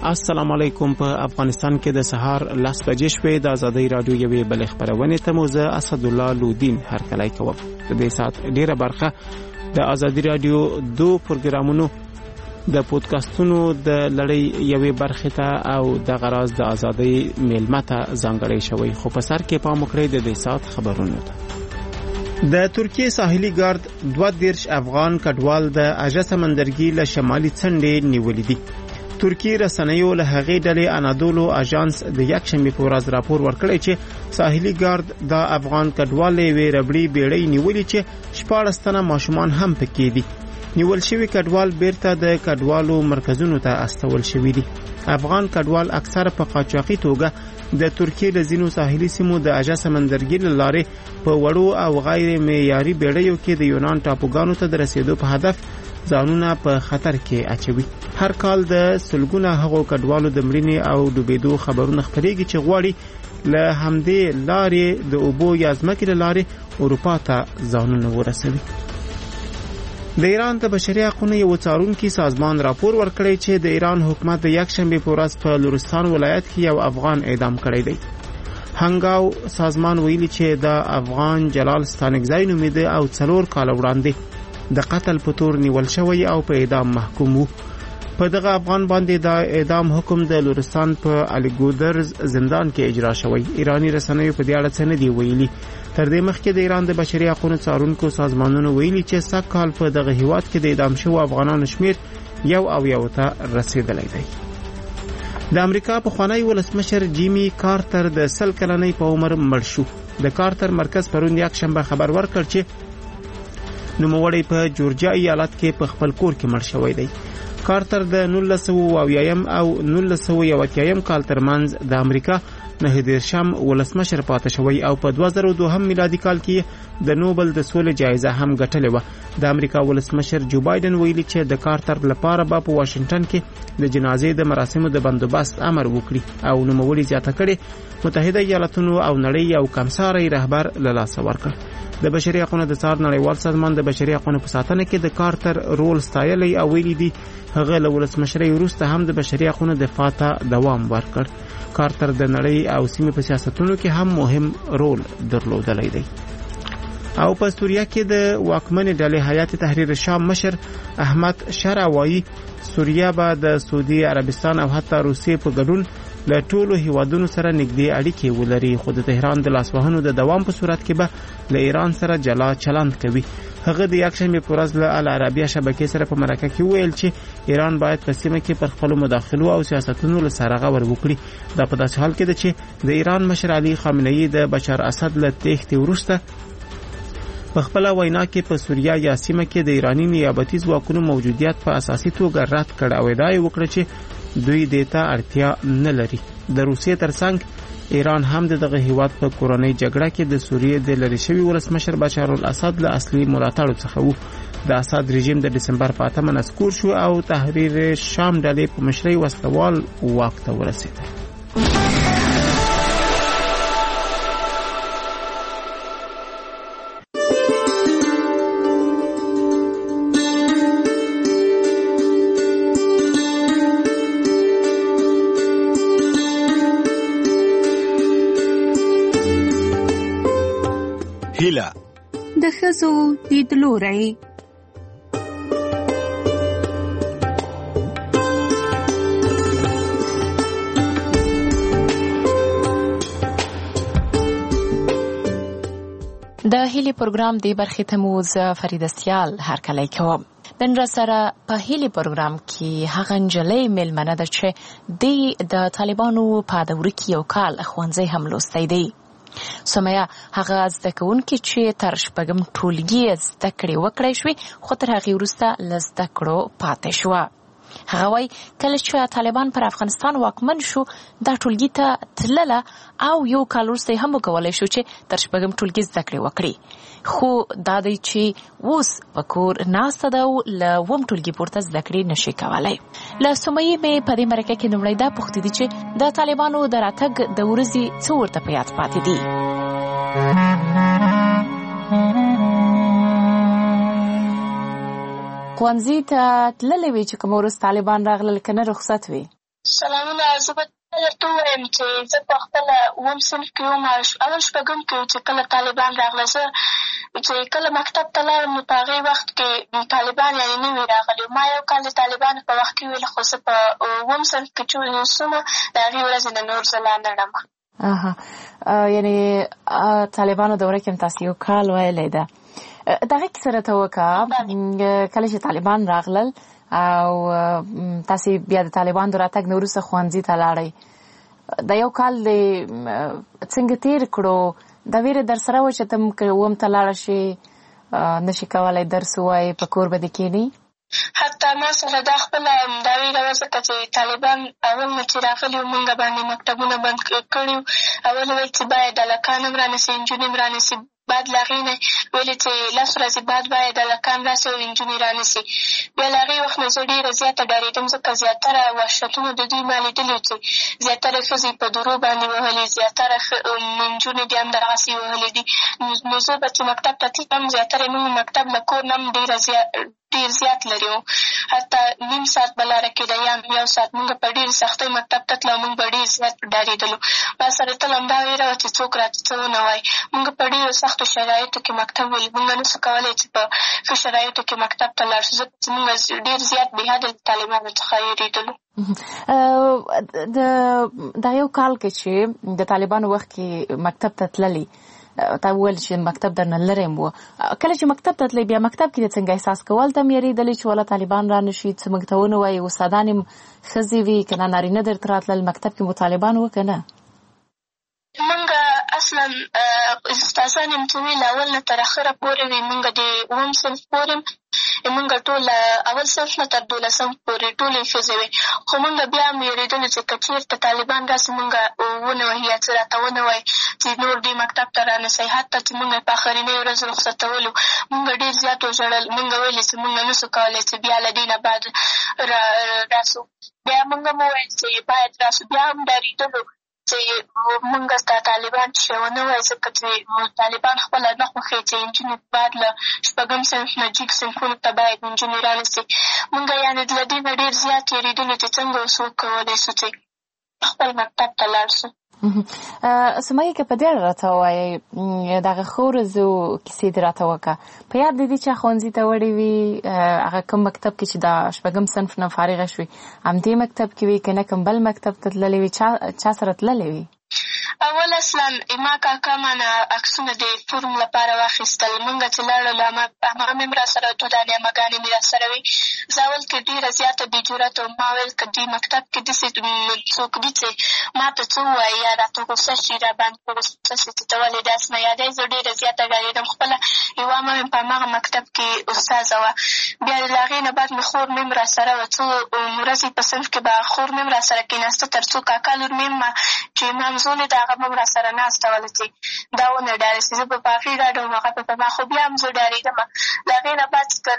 السلام علیکم. په افغانستان کې د سهار 10 بجې شوې د ازادۍ رادیو یوې بل خبرونه ته موزه اسد الله لودین هر کله کوم. د دې سات ډیره برخه د ازادۍ رادیو 2 پروګرامونو د پودکاسټونو د لړۍ یوې برخه ته او د غراز د ازادۍ میلمته ځانګړی شوی. خو په سر کې پام وکړئ د دې سات خبرونه ته. د ترکیه ساحلي ګارد 22 افغان کډوال د اژه سمندرګي له شمالي څنډې نیولې دي. ترکیه رسنیو له هغې ډلې انادولو اژانس د یک شنبه په ورځ راپور ورکړی چې ساحلي ګارد د افغان کډوالې وی ربړي بیړۍ نیولې چې 14 تنه ماشومان هم پکې دي. نیول شوی کډوال بیرته د کډوالو مرکزونو ته استول شوی دي. افغان کډوال اکثر په قاچاقي توګه د ترکیه له ځینو ساحلي سیمو د اژه سمندرګي لارې په وړو او غیر معیاري بیړیو کې د یونان ټاپوګانو ته د رسیدو په هدف ځانونه په خطر کې اچوي. هر کال د سلګونه هغو کډوالو د مړینې او ډوبېدو خبرونه خپرېږي چې غواړي له همدې لارې د اوبو یا ځمکې لارې اروپا ته ځانونه ورسوي. د ایران د بشري حقوقو یو څارونکي سازمان راپور ورکړی چې د ایران حکومت د یک شنبه په ورځ په لورستان ولایت کې یو افغان اعدام کړی دی. هنګاو سازمان ویلي چې د افغان جلال ستانکزی نومیده او 4 کال وړاندې د قتل په تور نیول شوی او په اعدام محکوم وو. په دغه افغان باندې د اعدام حکم د لورستان په الیګودرز زندان کې اجرا شوی. ایرانی رسنیو په دې اړه څه نه دی ویلي. تر دې مخکې د ایران د بشري حقوقو څارونکو سازمانونو ویلي چې سږ کال په دغه هیواد کې د اعدام شوو افغانانو شمیر 1 ته رسیدلی دی. د امریکا پخوانی ولسمشر جیمی کارتر د 100 کلنۍ په عمر مړ شو. د کارتر مرکز پرون یک شنبه خبر ورکړ چې نوموړی په جورجیا ایالت کې په خپل کور کې مړ شوی دی. کارتر د 1980 او 1980 کال ترمنځ د امریکا 19 ولسمشر پاتې شوی او په 2002 میلادي کال کې د نوبل د سولې جایزه هم ګټلې و. د امریکا ولسمشر جو بایدن ویلي چې د کارتر لپاره په واشنگټن کې د جنازې د مراسمو د بندوبست امر وکړي او نوموړي زیاته کړي متحده ایالاتونو او نړۍ یو کمساري رهبر له لاسه ورکړ. د بشري حقوقو د څار نړیوال سازمان د بشري حقوقو په ساتنه کې د کارتر رول ستایلی او ویلي دي هغه له ولسمشرۍ وروسته هم د بشري حقوقو دفاع ته دوام ورکړ. کارتر د نړۍ او سیمې په سیاستونو کې هم مهم رول درلودلی دی. او په سوریه کې د واکمنې ډلې حیات تحریر شام مشر احمد شرع وایي سوریه به د سعودي عربستان او حتی روسیې په ګډون له ټولو هیوادونو سره نږدې اړیکې ولري، خو د تهران د لاسوهنو د دوام په صورت کې به له ایران سره جلا چلند کوي. هغه د یک شنبه په ورځ له العربیه شبکې سره په مرکه کې ویل چې ایران باید په سیمه کې پر خپل مداخلو او سیاستونو له سره غور وکړي. دا په داسې حال کې ده چې د ایران مشر علي خامنه‌ای د بشار اسد له تېښتې وروسته په خپل وینا کې په سوریه یا سیمه کې د ایرانی نیابتي ځواکونو موجودیت په اساسي توګه رد کړ او ادعا وکړه چې دوی دیتا اړتیا نه لري. د روسیې ترڅنګ ایران هم دغه هیواد په کورنۍ جګړه کې د سوریې د لری شوی ولسمشر بشار الاسد له اصلي ملاتړو څخه وو. د اسد رژیم د دسمبر په 8 نسکور شو او تحریر شام ډلې په مشرۍ وسلوال واک ته ورسېده. د ښځو لیدلوری. د هیلي پروګرام دی برخې ته مو زه فریده سیال هرکلی کوم. نن را سره په هیلي پروګرام کې هغه نجلۍ میلمنه ده چې د طالبانو په دوره کې یو کال ښوونځی هم لوستی دی. سمیه هغه زده کوونکې چې تر 6 ټولګي زده کړې وکړی شوې خو تر هغې وروسته له زده کړو پاتې شوه. هغه وایي کله چې طالبان پر افغانستان واکمن شو دا ټولګي ته تلله او یو کال وروسته هم وکولی شو چې تر 6 ټولګي زده کړې وکړي. خو دا دی چې اوس په کور ناسته ده او له 9 ټولګي پورته زده کړې نشي کولی. له سمیې مې په دې مرکه کې لومړی دا پوښتې دي چې د طالبانو د راتګ د ورځې څه ورته په یاد پاتې دي. ښوونځي ته تللی وې چې کوم ورځ طالبان راغلل که نه رخصت وې؟ سلامونه. زه به درته ووایم چې زه په خپله اووم صنف کې وم، اول شپږم کې چې کله طالبان راغله. زه چې کله مکتب ته لاړم نو په هغې وخت کې طالبان یعنې نه وي راغلي. ما یو کال د طالبانو په وخت کې ویل، خو زه په اووم صنف کې چې اوسم د هغې ورځې نه نور زه لا نه ړم. یعنې طالبانو دوره کې هم تاسې یو کال ویلی ده. دغه کیسه راته وکړه، کله چې طالبان راغلل او تاسې بیا د طالبانو د راتګ نه وروسته ښوونځي ته لاړئ، د یو کال دې څنګه تېر کړو؟ دا ویره در سره وه چې ته اووم ته لاړه شې، نشي کولی درس ووایې، په کور به دې کښېنې؟ حتی ما سره دا خپله دا ویره وه، ځکه چې طالبان اول نه چې راغلي وو مونږ باندې مکتبونه بند کړي وو. اول ویل چې باید هلکان هم رانیسي، نجونې هم رانیسي. بعد له هغې نه ویلې چې 10 ورځې بعد باید هلکان راسي او نجونې رانیسي. بیا له هغې وخت نه زه ډېره زیاته ډارېدم، ځکه زیاتره وحشتونه د دوی ما لیدلي چې زیاتره ښځې په درو باندې وهلي، زیاتره نجونې دې هم دغسې وهلي دي. نو زه به چې مکتب ته تلم، زیاتره موږ مکتب له کور نه هم ډېر زیات لرې وو. حتی نیم ساعت به لاره کېده یا یو ساعت. موږ په ډېرې سختۍ مکتب ته تلو، موږ به ډېر زیات ډارېدلو. ما سره تل همدا ویره وه چې څوک راته څه ونه وایي. موږ په ډېرو سختو شرایطو کې مکتب ولي، موږ نه شو کولی چې په ښه شرایطو کې مکتب ته لاړ شو، ځکه چې موږ ډېر زیات بېحده له طالبانو څخه وېرېدلو. د یو کال کې چې د طالبانو وخت کې مکتب ته تللي، تا وویل چې مکتب درنه لرې هم و. کله چې مکتب ته تللی، بیا مکتب کې د څنګه احساس کول؟ ته هم یېرېدلې چې والا طالبان را نه شي، څه موږ ته ونه وایي؟ استادان هم ښځې وي که نه نارینه درته راتلل؟ مکتب کې مو طالبان وه که نه؟ موږ اصلا استادان یم چې وي له اول نه تر اخره پورې وي. موږ د اووم صنف پورې موږ ټول اول صنف نه تر 12 پورې ټولې ښځې وې. خو موږ بیا هم وېرېدلو چې که چېرته طالبان راسي موږ ونه وهي یا څه راته ونه وایي چې نور دې مکتب ته رانسئ. حتی چې موږ په آخرنۍ ورځ رخصتولو موږ ډېر زیات وژړل. موږ ویلې چې موږ نه شو کولی چې بیا له دې نه بعد راسو. بیا موږ هم وویل چې باید راسو. بیا هم ډارېدلو چې موږ ستا طالبان چې ونه وایي، ځکه چې طالبان خپله نه خوښوي چې نجونې بعد له شپږم صنف نه جګ صنفونو ته باید نجونې رانیسي. موږ یعنې له دې نه ډېر زیات وېرېدلو چې څنګه اوس وکولی شو چې خپل مکتب ته لاړ شو. سمیه که په دې اړه راته ووایئ، دغه ښو ورځو کیسې دې راته وکړه. په یاد دې چا ښوونځي ته وړې وي؟ هغه کوم مکتب کې چې د شپږم صنف نه فارغه شوې، همدې مکتب کې وي که نه کوم بل مکتب ته تللې وي؟ چا سره تللې وي؟ اول اصلا ما کاکا مانه عکسونه د فورم لپاره واخیستل. موږ چې لاړلو همغه مې هم را سره دو دانې امهګانې مې را سره وي. زه اول کې ډېره زیاته بې جرأته وم. ما ویل که دې مکتب کې داسې څوک دي چې ما ته څه ووایي یا راته غوسه شي، را باندې په غوسه شي چې ته ولې داسې نه یادوې. زه ډېره زیاته ډارېدم. خپله یوه عمه مې په هماغه مکتب کې استاذه وه. بیا له هغې نه بعد مې خور مې هم را سره وه. څو ورځې په صنف کې به خور مې هم را سره کېناسته، تر څو کاکا لور مې هم چې مامزولې د هغه به هم را سره ناسته وله چې دا ونه ډارې شي. زه به په هغې ډاډه وم، هغه به په ما. خو بیا هم زه ډارېدم. له هغې نه بعد تر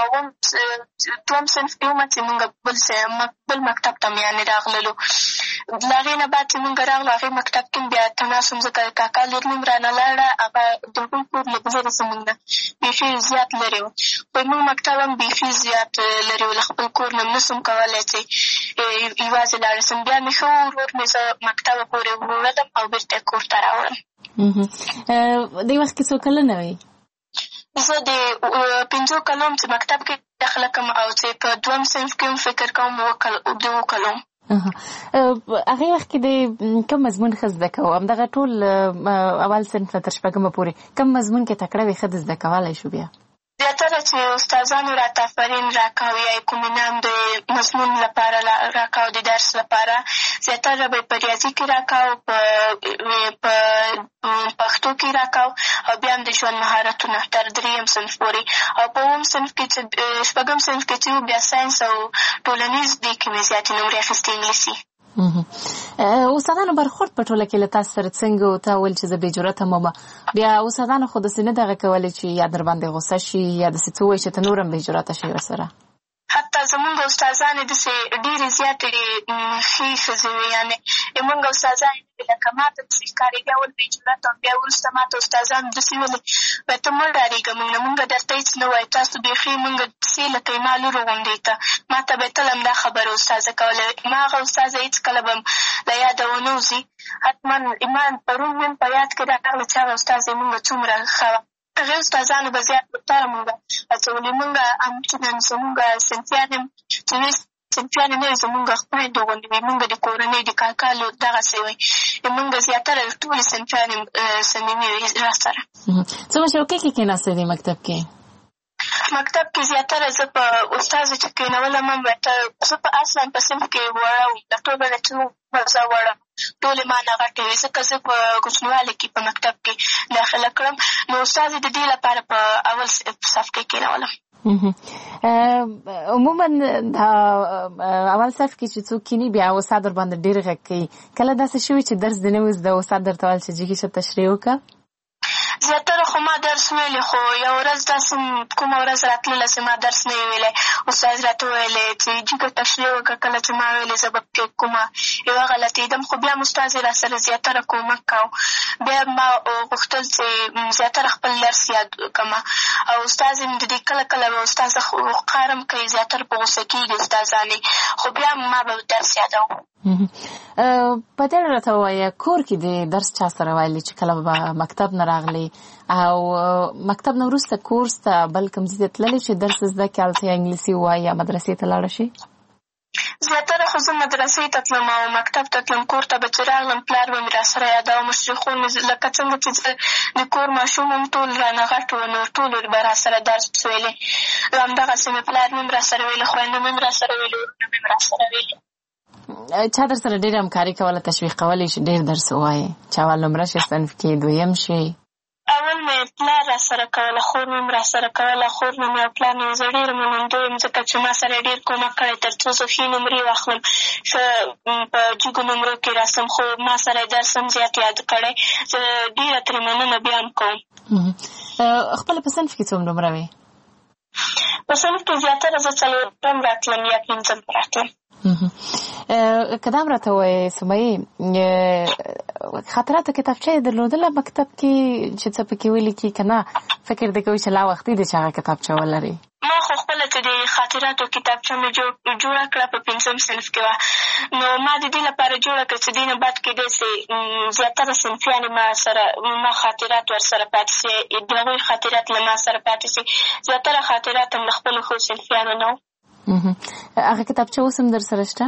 دوم صنف کې ومه چې مونږ بل مکتب ته مې یعنې راغللو. له هغې نه بعد چې مونږ راغلو هغې مکتب کې بیا تناس وم، ځکه کاکا لور مې هم رانه لاړه. هغه د هغوی کور لږ لرې زمونږ نه بیخي زیات لرې و. خو زمونږ مکتب هم بیخي زیات لرې و. له خپل کور نه نه شم کولی چې یوازې لاړه شم. بیا مې ښه ورور مې زه مکتبه پورې وړلم او بېرته یې کور ته راوړم. دې وخت کې څو کلنه وې؟ زه د 5 کلو چې مکتب کې داخله کوم او چې په دوم صنف کې هم فکر کوم 2 کلو. هغې وخت کې د کوم مضمون ښه زده کوو؟ همدغه ټول اول صنف نه تر شپږمه پورې کوم مضمون کې تکړه وې ښه د زده کولی شو؟ بیا زیاتره چې استادانو راته آفرین راکاو یا کوم انعام د مضمون لپاره راکاو، د درس لپاره زیاتره به په ریاضي کې راکاو، په پښتو کې راکاو او بیا هم د ژوند مهارتونه تر 3م صنف پورې. او په 9م صنف کې چې 6م صنف کې چې بیا ساینس او ټولنیز دې کې مې زیاتې نمرې اخیستې، انګلیسي. استادانو برخورد په ټوله کې له تاسو سره څنګه و؟ تا ویل چې زه بې جرأته یم، بیا استادانو خو داسې نه دغه کولی چې یا در باندې غوسه شي یا داسې څه ووایي چې ته نور هم بې جرأته شي ورسره؟ حتی زمونږ استادانې داسې ډېرې زیاتې ښې ښځې وې، یعنې زمونږ استادانې لکه ما ته داسې ښکارېږي اول بې جرته او بیا وروسته ما ته استادانو داسې ویلې وایي ته مه ډارېږه موږ نه، موږ درته هېڅ نه وایو، تاسو بیخي موږ داسې لکه زما لور غوندې ته. ما ته به یې تل همدا خبره استاذه کوله. ما هغه استاذه هېڅکله به له یاده ونه وځي. حتما ما پرون مې په یاد کې راغله چې هغه استاذه مونږ څومره ښه وه. هغې استادانو به زیات بهتره مونږ هڅولي. مونږ همچنان زمونږ صنفیان هم چې وې صنفیانې نه وي زمونږ خویندو غوندې وي، مونږ د کورنۍ د کاکا لور دغسې وی. مونږ زیاتره ټولې صنفیانې صمیمي وي را سره. څومره چوکۍ کې کېناستې دې مکتب کې؟ مکتب کې زیاتره زه په استاذه چې کېنولم هم زه په اصلا په صنف کې وړه وم، د ټولو نه چې زه وړه ټولې ما نه غټې وې، ځکه زه په کوچنیوالي کې په مکتب کې داخله کړم. نو استاذې د دې لپاره په اول صف کې کېنولم. عموما دا اول صف کې چې څوک کینی بیا استاد در باندې ډېر غږ کوي. کله داسې شوي چې درس دې نه وي زده استاد درته ویل چې جګې شه تشریح وکړه؟ زیاتره خو ما درس ویلی، خو یو ورځ داسې کومه ورځ راتلله چې ما درس نه وي ویلی، استاد راته ویلی چې جګه تشریح وکړه. کله چې ما ویلې زه به پکې کومه یوه غلطېدم، خو بیا م استاد یې را سره زیاتره کومک کوو. بیا ما غوښتل چې زیاتره خپل درس یاد کړمه، او استاد یې د دې کله کله به استاذه قهر هم کوي، زیاتره په غوسه کېږي استادانې، خو بیا ما به درس یادوم. په دې راته ووایه کور کې د درس چا سره ویلي چې کله به مکتب نه راغلی او مکتب نه وروسته کورس ته بل کوم ځای ته تللی چې درس زده کړې هلته یا انګلیسي ووایي یا مدرسې ته لاړه شي؟ زیاتره خو زه مدرسې ته تلم او مکتب ته تلم. کور ته به چې راغلم پلار به مې را سره یادوه، مشرخون مې لکه څنګه چې زه د کور ماشوم هم ټول رانه غټ وو، نو ټولو به را سره درس ویلې. همدغسې مې پلار مې هم را سره ویلې، خویندو مې هم را سره ویلې، ورونه مې هم را سره ویلې. چا در سره ډېره همکاري کوله، تشویق کولی چې ډېر درس ووایې؟ چې اول نمره شي، صنف کې دویم شي؟ اول مې پلار را سره کوله، خور مې هم را سره کوله. خور نه مې او پلار نه زه ډېره منندوی یم، ځکه چې ما سره ډېر کومک کړی تر څو زه ښې نمرې واخلم، ښه په جګو نمرو کې راسم. خو ما سره یې درس هم زیات یاد کړی. زه ډېره ترې مننه بیا هم کوم. خپله په صنف کې څوم نمره وې؟ په صنف کې زیاتره زه څلورم راتلم یا پنځم راتلم. که دا هم راته ووایې سمیې، خاطراتو کتابچه یې درلودله مکتب کې چې څه پکې ولیکي که نه فکر دې کوي چې لا وختي دی چې هغه کتابچه ولري؟ ما خو خپله چې د خاطراتو کتابچه مې جوړه کړه په پنځم صنف کې وه. نو ما د دې لپاره جوړه کړه چې دې نه بعد کې داسې زیاتره صنفیانې ما خاطرات ورسره پاتې سي، د هغوی خاطرات له ما سره پاتې سي. زیاتره خاطرات هم له خپلو ښو صنفیانو نه وو. هغه کتابچه اوس هم در سره شته؟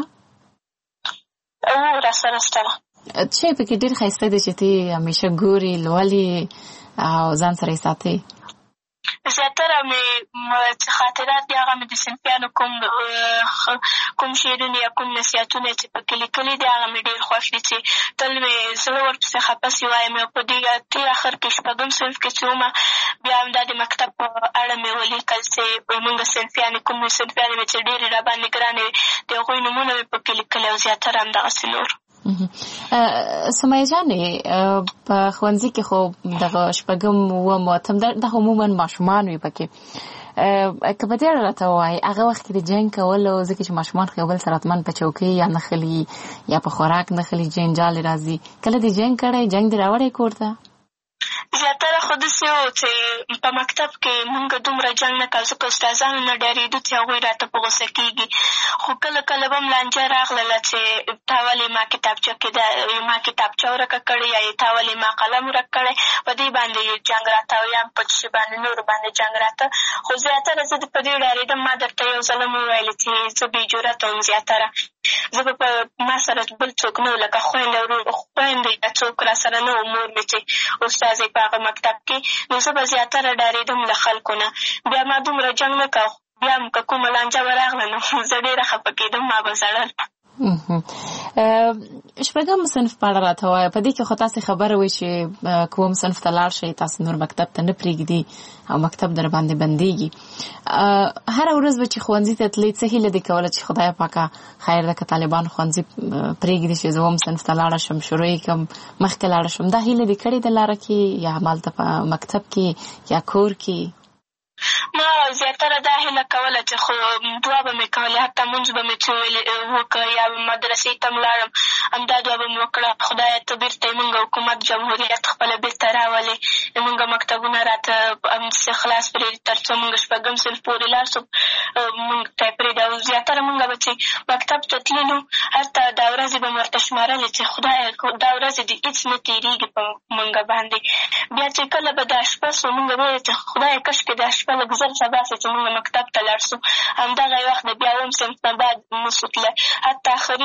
را سره شته. څه پکې ډېر ښایسته دی چې ته همیشه ګورې، لولې او ځان سره یې ساتې؟ زیاتره مې خاطرات دي هغه مې د صنفیانو کوم شعرونه یا کوم نصیحتونه چې پکې لیکلي دي هغه مې ډېر خوښ دي چې تل مې زړه ورپسې خفه سي وایم. او په دې تېر اخر کې شپږم صنف کې چې ومه بیا هم دا د مکتب په اړه مې ولیکل چې مونږ صنفیانې کوم صنفیانې مې چې ډېرې را باندې ګرانې وې د هغوی نومونه مې پکې لیکلي او زیاتره همدغسې نور. سمیه جانې په ښوونځي کې خو دغه شپږم اووم اتم دا عموما ماشومان وي پکې، که په دې اړه راته ووایې هغه وخت کې د جنګ کولو، ځکه چې ماشومان خو یو بل سره حتما په چوکۍ یا نښلي یا په خوراک نښلي، جنجال راځي، کله دې جنګ کړی؟ جنګ دې راوړی کور ته؟ زیاتره خو داسې وو چې په مکتب کې مونږ دومره جنګ نه کوو، ځکه استادانو نه ډارېدو چې هغوی راته په غوسه کېږي. خو کله کله به م لانجه راغلله چې تا ولې ما کتابچه کې ما کتابچه ورکه کړې یا تا ولې ما قلم ورک کړی، په دې باندې جنګ راته او یا په څه باندې نورو باندې جنګ راته. خو زیاتره زه په دې ډارېدم. ما درته یو ځل هم وویلې چې زه بې جرته وم. زیاتره زه به په ما سره بل څوک نه و، لکه خویندې یا څوک را سره نه و، مور مې چې استاذې په هغه مکتب کې، نو زه به زیاتره ډارېدم له خلکو نه. بیا ما دومره جنګ نه کوه، بیا هم که کومه لانجه به راغله نو زه ډېره خفه کېدم، ما به ژړل. شپږم صنف په اړه راته وایه. په دې کې خو تاسې خبره وایي چې کوم صنف ته لاړ شئ تاسې نور مکتب ته نه پرېږدي او مکتب در باندې بندېږي. هره ورځ به چې ښوونځي ته تلئ څه هیله دې کوله چې خدای پاکه خیر ده که طالبان ښوونځي پرېږدي چې زه اووم صنف ته لاړه شم، شروع یې کړم، مخکې لاړه شم، دا هیله دې کړې ده لاره کې یا همالته په مکتب کې یا کور کې؟ ما ما زیاتره دا هیله کوله چې خو دعا به مې کولې، حتی مونځ به مې چې وکړ یا مدرسې ته ولاړم همدا دعا به مې وکړه، خدایه ته بېرته یې مونږ حکومت جمهوریت خپله بېرته راولې، مونږ مکتبونه راته همداسې خلاص پرېږدي تر څو مونږ شپږم صنف پورې لاړ شو، مونږ ته یې پرېږدي. او زیاتره مونږ به چې مکتب ته تللو حتی دا ورځې به مې ورته شمارلې چې خدایه دا ورځې دې هېڅ نه تېرېږي په مونږ باندې. بیا چې کله به دا شپه سو مونږ به ویل چې خدایه کاشکې دا شپه لږ زر سبا سي چې مونږ مکتب ته لاړ سو. همدغه وخت د بیا اووم صنف نه بعد نسو تللی، حتی آخري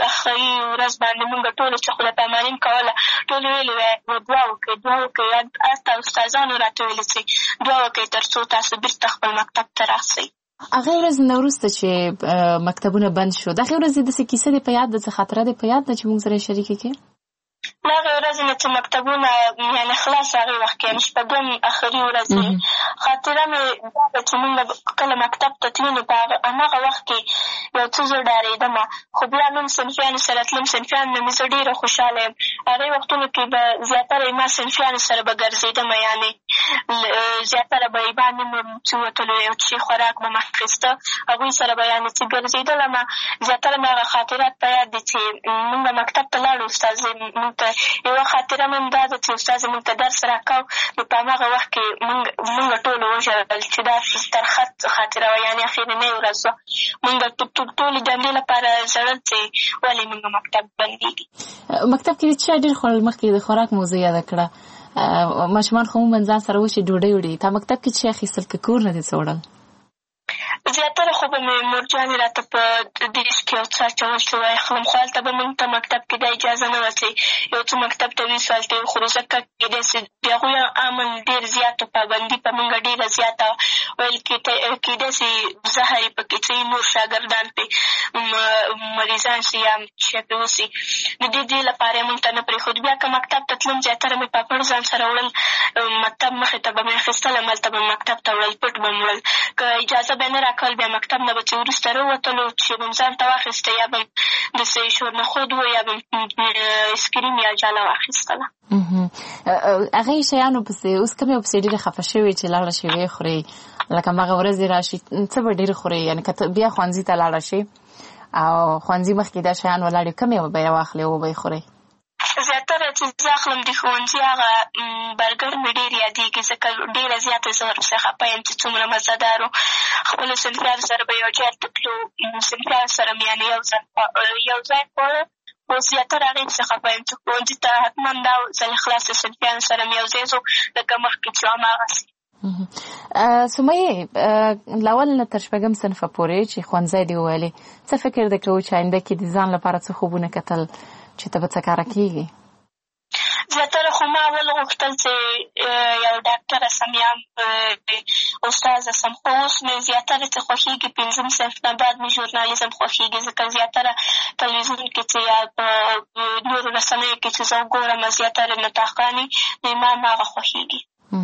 ورځ باندې مونږ ټولو چې خدای پاماني کوله ټولو ویلې وایي دعا وکړئ دعا وکړئ، حتی استادانو راته ویلې چې دعا وکړئ تر څو تاسو بېرته خپل مکتب ته راسئ. هغې ورځ نه وروسته چې مکتبونه بند شو، د هغې ورځې داسې کیسه دې په یاد ده، څه خاطره دې په یاد ده چې موږ سره یې شریکه کړې؟ له هغې ورځې نه چې مکتبونه یعنې خلاص هغې وخت کې یعنې شپږم آخري ورځ خاطره مې دا ده چې مونږ کله مکتب ته تلو نو په هماغه وخت کې یو څه زه ډارېدم، خو بیا نوم صنفیانو سره تلم، صنفیانو نه مې زه ډېره خوشحاله یم. هغې وختونو کې به زیاتره ما صنفیانو سره به ګرځېدم، یعنې زیاتره به یې باندې مې چې وتلو یو څه خوراک به مې اخېسته، هغوی سره به یعنې چې ګرځېدلم. زیاتره مې هغه خاطرات په یاد دي چې مونږ مکتب ته لاړو، استاد مونږ ته یوه خاطره مې هم دا ده چې استاد مونږ ته درس راکاو نو په هماغه وخت کې مونږ ټولو وژړل چې دا ترخه خاطره وه، یعنې اخرنۍ ورځ وه. مونږ ټولې د همدې لپاره ژړل چې ولې مونږ مکتب بندېږي. مکتب کې څه ډېر خوړل؟ مخکې د خوراک موضوع یاده کړه، ماشومان خو عموماً ځان سره وشي ډوډۍ وړي، تا مکتب کې څه اخیستل که کور نه دې څه وړل؟ زیاتره خو به مې مورجانې راته په دیش کې یو څه اچول چې واخلم، خو هلته به مونږ ته مکتب کې دا اجازه نه وه چې یو څه مکتب ته ویسو هلته یې وخورو، ځکه کېدای سي د هغوی امن ډېر زیات پابندي په مونږ ډېره زیاته ویل کېدای سي زهر یې پکې څه نور شاګردان پرې مریضان سي یا شی پرې وسي، د دې لپاره یې مونږ ته نه پرېښود. بیا که مکتب ته تلم زیاتره مې پاپړ ځان سره وړل، مکتب مخې ته به مې اخېستل، هملته به مې مکتب ته وړل، پټ به مې وړل، که اجازه به یې نه راکول بیا مکتب نه به چې وروسته راووتلو چې به م ځان ته واخېسته یا به د څه شورنخود و یا به اسکریم یا جاله واخېستله. هغې شیانو پسې اوس کومې پسې ډېرې خفه شوې چې لاړه شي ویې خورې، لکه هماغه ورځې راشي څه به ډېر خورې، یعنې که بیا ښوونځي ته لاړه شي او ښوونځي مخکې دا شیان ولاړې کومې به یې واخلې او به یې خورې؟ زیاتره چې زه اخلم د ښوونځي هغه برګر مې ډېر یادېږي، ځکه ډېره زیاته زه ورپسې خفه یم چې څومره مزهدار و. خپلو صنفیانو سره به یو ځای ته تلو، صنفیانو سره مې یعنې یو ځای خوړل، خو زیاتره هغې پسې خفه یم چې ښوونځي ته حتما دا ځل خلاصې صنفیانو سره مې یو ځای ځو لکه مخکې چې هماغسې. سمیې له اول نه تر شپږم صنفه پورې چې ښوونځی دې وویلې، څه فکر دې کوو چې آینده کې د ځان لپاره څه خوبونه کتل چې ته به څه کاره کېږي؟ زیاتره خو ما اول غوښتل چې یو ډاکټره سم یا استاذه سم، خو اوس مې زیاتره چې خوښېږي پنځم صنف نه بعد مې ژورنالیزم خوښېږي، ځکه زیاتره تلویزیون کې چې یا په نورو رسنیو کې چې زه وګورم زیاتره نطاقانې نو ما هماغه خوښېږي.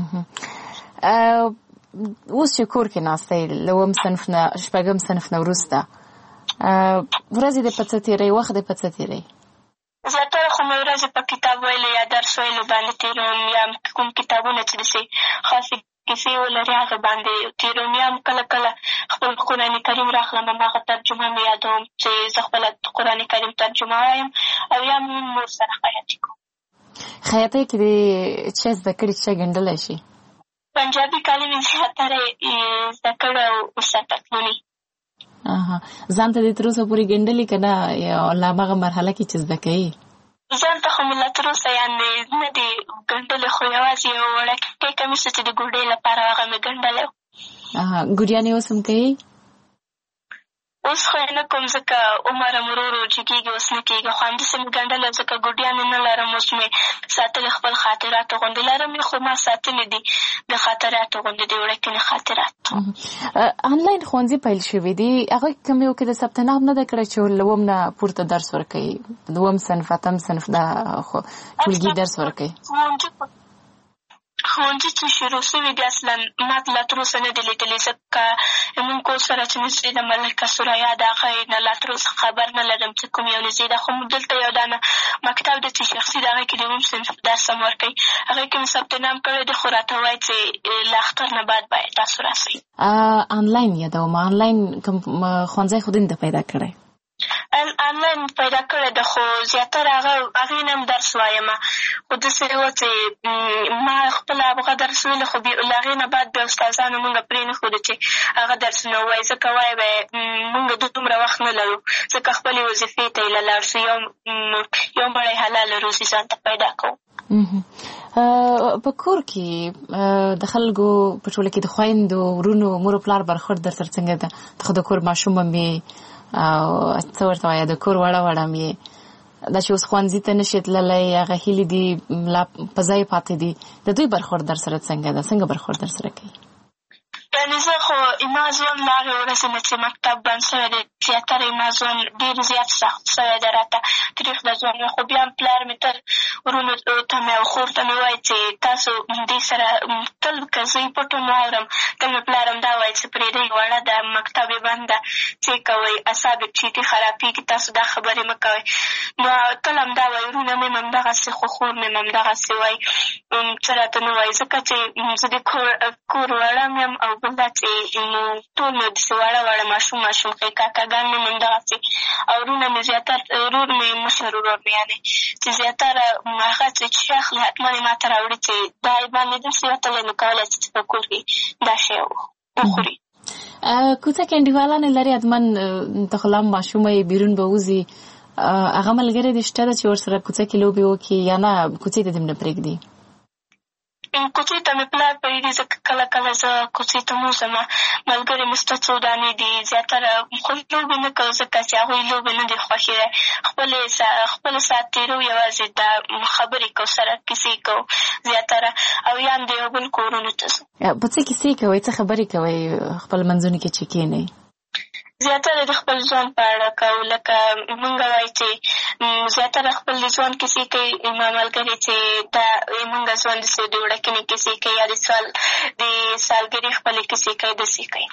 اوس چې کور کې ناسته یې له اووم صنف نه شپږم صنف نه وروسته ورځې دې په څه تېروي، وخت دې په څه تېروي؟ زیاتره خو مې ورځې په کتاب ویلو یا درس ویلو باندې تېروم، یا کوم کتابونه چې داسې خاصې کیسې ولري هغه باندې تېروم، یا کله کله خپل قرآن کریم راخلم هماغه ترجمه مې یادوم چې زه خپله قرآن کریم ترجمه وایم، او یا مور سره خیاطي کوم. خیاطۍ کې دې څه زده کړي چې ګنډلی شي؟ پنجابي کالي مې زیاتره زده کړی او ورسره تکلوني. ځان ته دې تر اوسه پورې ګنډلي که نه یا له هماغه مرحله کې چې زده کوي؟ ځان ته خو مې لا تر اوسه یعنې نه دي ګنډلې، خو یوازې یو وړوکی کمیس چې د ګوډۍ لپاره هغه مې ګنډلی و. ګوډیانې اوس هم کوي؟ اوس خو یې نه کوم ځکه عمر هم ورو ورو جګېږي، اوس نه کېږي، خو همداسې مې ګنډلی ځکه ګوډیانې نه لرم، اوس مې ساتلې خپل خاطراتو غوندې لرم یې، خو ما ساتلې دي د خاطراتو غوندې د وړکینې خاطرات. آنلاین ښوونځي پیل شوي دي، هغوی کوم یو کې د ثبت نام نه ده کړی چې له اووم نه پورته درس ورکوي، دوم صنف اتم صنف دا ټولګي درس ورکوي؟ ښوونځي چې شروع شوي دي اصلا ما لا تر اوسه نه دي لیدلي، ځکه زمونږ کور سره چې نږدې ده ملکه سوریا د هغې نه لا تر اوسه خبر نه لرم چې کوم یو نږدې ده. خو دلته یو دانه مکتب دی چې شخصي د هغې کې د اووم صنف درس هم ورکوي، هغې کې مې ثبت نام کړی دی، خو راته وایي چې له اختر نه بعد باید تاسو راسئ. آنلاین یادوم، آنلاین کوم ښوونځی خو دې پیدا کړی؟ آنلاین پیدا کړی ده، خو زیاتره هغې نه هم درس وایم، خو داسې وه چې ما خپله هغه درس ویلو، خو له هغې نه بعد بیا استادانو مونږ پرېنښودو چې هغه درسونه ووایي، ځکه وایي به مونږ دومره وخت نه لرو، ځکه خپلې وظیفې ته یې له لاړ شو، یو مړی حلاله روزي ځان ته پیدا کوو. په کور کې د خلکو په ټوله کې د خویندو ورونو مور و پلار برخورد در سره څنګه ده؟ ته خو د کور ماشوم هم یې او څه ورته وایه د کور وړه وړه هم یې، دا چې اوس ښوونځي ته نشي تللی، هغه هیلې دي لا په ځای پاتې دي، د دوی برخورد در سره څنګه ده؟ څنګه برخورد در سره کوي؟ یعنې زه خو زما ژوند له هغې ورځې نه چې مکتب بند شوی دی زیاتره زما ژوند ډېر زیات سخت شوی دی، راته تریخ د ژوند مې، خو بیا هم پلار مې تل ورونو ته مې او خور ته مې وایي چې تاسو دې سره تل که زه یې پټ هم واورم، تل مې پلار هم دا وایي چې پرېږدئ وړه ده، مکتب یې بند ده، څه یې کوئ، اعصاب یې چیټي خرابېږي، تاسو دا خبرې مه کوئ. نو تل هم دا وایي، ورونه مې هم همدغسې، خو خور مې هم همدغسې وایي، څه راته نه وایي، ځکه چې زه د کور وړه م یم، او بل دا چې ټول مې داسې وړه ماشوم ښې کاکاګان مې هم همدغسې، او ورونه مې زیاتر ورور مې مشر ورور مې یعنې چې زیاتره هغه چې شی اخلي حتما یې ما ته راوړي چې دا یې باندې داسې وتلی، نو کولی شي چې په کور کې دا شی وخوري. کوڅه کې انډیوالان یې لري حتما، ته خو لا ماشومه یې بیرون به وځي، هغه ملګري دې شته ده چې ورسره کوڅه کې لوبې وکړي، یا نه کوڅې ته دې نه پرېږدي؟ کوڅې ته مې پلار پرېږدي، ځکه کله کله زه کوڅې ته مو ځم، ملګري مې شته څو دانې دي، زیاتره خو لوبې نه کوو، ځکه چې هغوی لوبې نه دي خوښې دی، خپل ساعت تېرو، یوازې دا خبرې کوو، سره کیسې کوو زیاتره، او یا هم د یو بل کورونو ته ځو. په څه کیسې کوئ؟ څه خبرې کوئ خپل منځونو کې چې کښېنئ؟ زیاتره د خپل ژوند په اړه کوو، لکه مونږ وایي چې زیاتره خپل د ژوند کیسې کوي، ما ملګري چې دا مونږ ژوند داسې د وړکینې کیسې کوي، یا د سالګرې خپلې کیسې کوي، داسې کوي.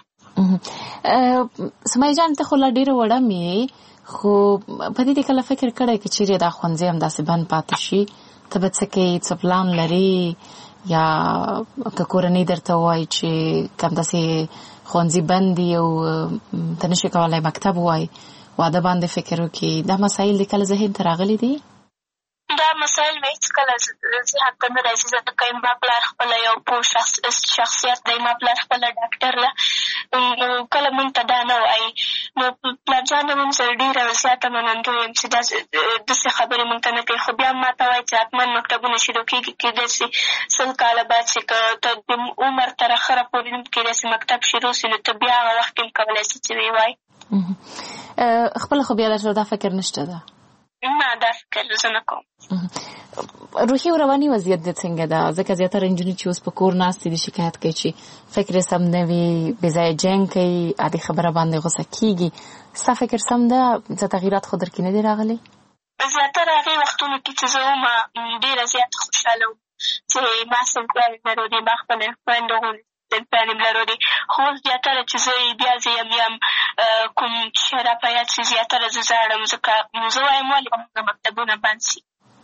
سمیه جان، ته خو لا ډېره وړه مې، خو په دې کله فکر کړی که چیرې دا ښوونځی همداسې بند پاتې شي، ته به څه کوې؟ څه پلان لرې؟ یا که کورنۍ درته ووایي چې که همداسې ښوونځي بند دي او ته نشي کولی مکتب ووایي، واده باندې فکر وکړي، دا مسایل دې کله ذهن ته راغلي دي؟ دا مسایل مې هېڅکله ذهن ته نه راځي، ځکه زما پلار خپله یو پوه شخصیت دی، زما پلار خپله ډاکټر ده، کله مونږ ته دا نه وایي. نو پلارجان هم سره ډېره زیاته منندوی یم چې داسې خبرې مونږ ته نه کوي، خو بیا هم ما ته وایي چې حتما مکتبونه شروع کېږي، کېدای شي 100 کاله بعد چې که ته د عمر تر اخره پورې کېدای شي مکتب شروع شي، نو ته بیا هغه وخت کې هم کولی شي چې ویې وایي. خپله خو بیا درته دا فکر نشته ده؟ نه، دا فکر زه نه کوم. روحي او رواني وضعیت دې څنګه ده؟ ځکه زیاتره نجونې چې اوس په کور ناستې دي شکایت کوي چې فکر یې سم نه وي، بې ځایه جنګ کوي، عادي خبره باندې غوسه کېږي. ستا فکر سم ده؟ څه تغییرات خو در کې نه دي راغلي؟ زیاتره هغې وختونو کې چې زه وم ډېره زیاته خوشحاله وم چې ما صنفیانې لرودې، ما خپلې خویندو صنفیانې لرودې، خو اوس زیاتره چې زه بیا زه یم کوم شی را په یاد شي، زیاتره زه زاړم، ځکه زه وایم ولې زموږ مکتبونه بند شي.